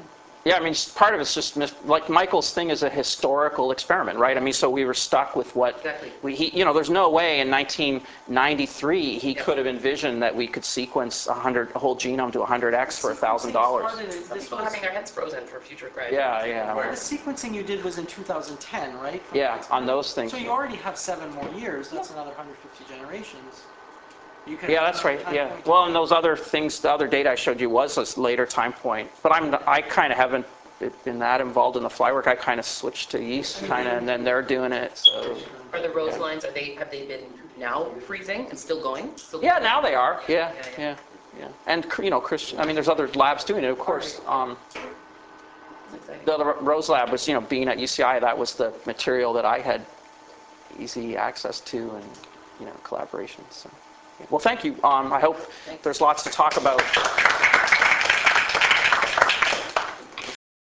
Yeah, I mean, part of it's just, mis- like Michael's thing is a historical experiment, right? I mean, so we were stuck with what, Exactly. we, he, you know, there's no way in nineteen ninety-three he Yep. could have envisioned that we could sequence a hundred, a whole genome to one hundred x for one thousand dollars. Sequencing started- Some this people was- having their heads frozen for future graduates. Yeah, yeah. The sequencing you did was in two thousand ten, right? From Yeah, on those things. So you already have seven more years. That's another one hundred fifty generations. You could Yeah, have that's another right, time yeah. point Well, to- and those other things, the other data I showed you was a later time point. But I'm, I kind of haven't been that involved in the fly work. I kind of switched to yeast, kind of, and then they're doing it, so. Are the rose lines, are they, have they been now freezing and still going? Still Yeah, going? now they are, yeah, Yeah, yeah, yeah. And, you know, Christian, I mean, there's other labs doing it, of course. Um, That's exciting. The other Rose Lab was, you know, being at U C I, that was the material that I had easy access to and, you know, collaboration, so. Well, thank you. Um, I hope there's lots to talk about.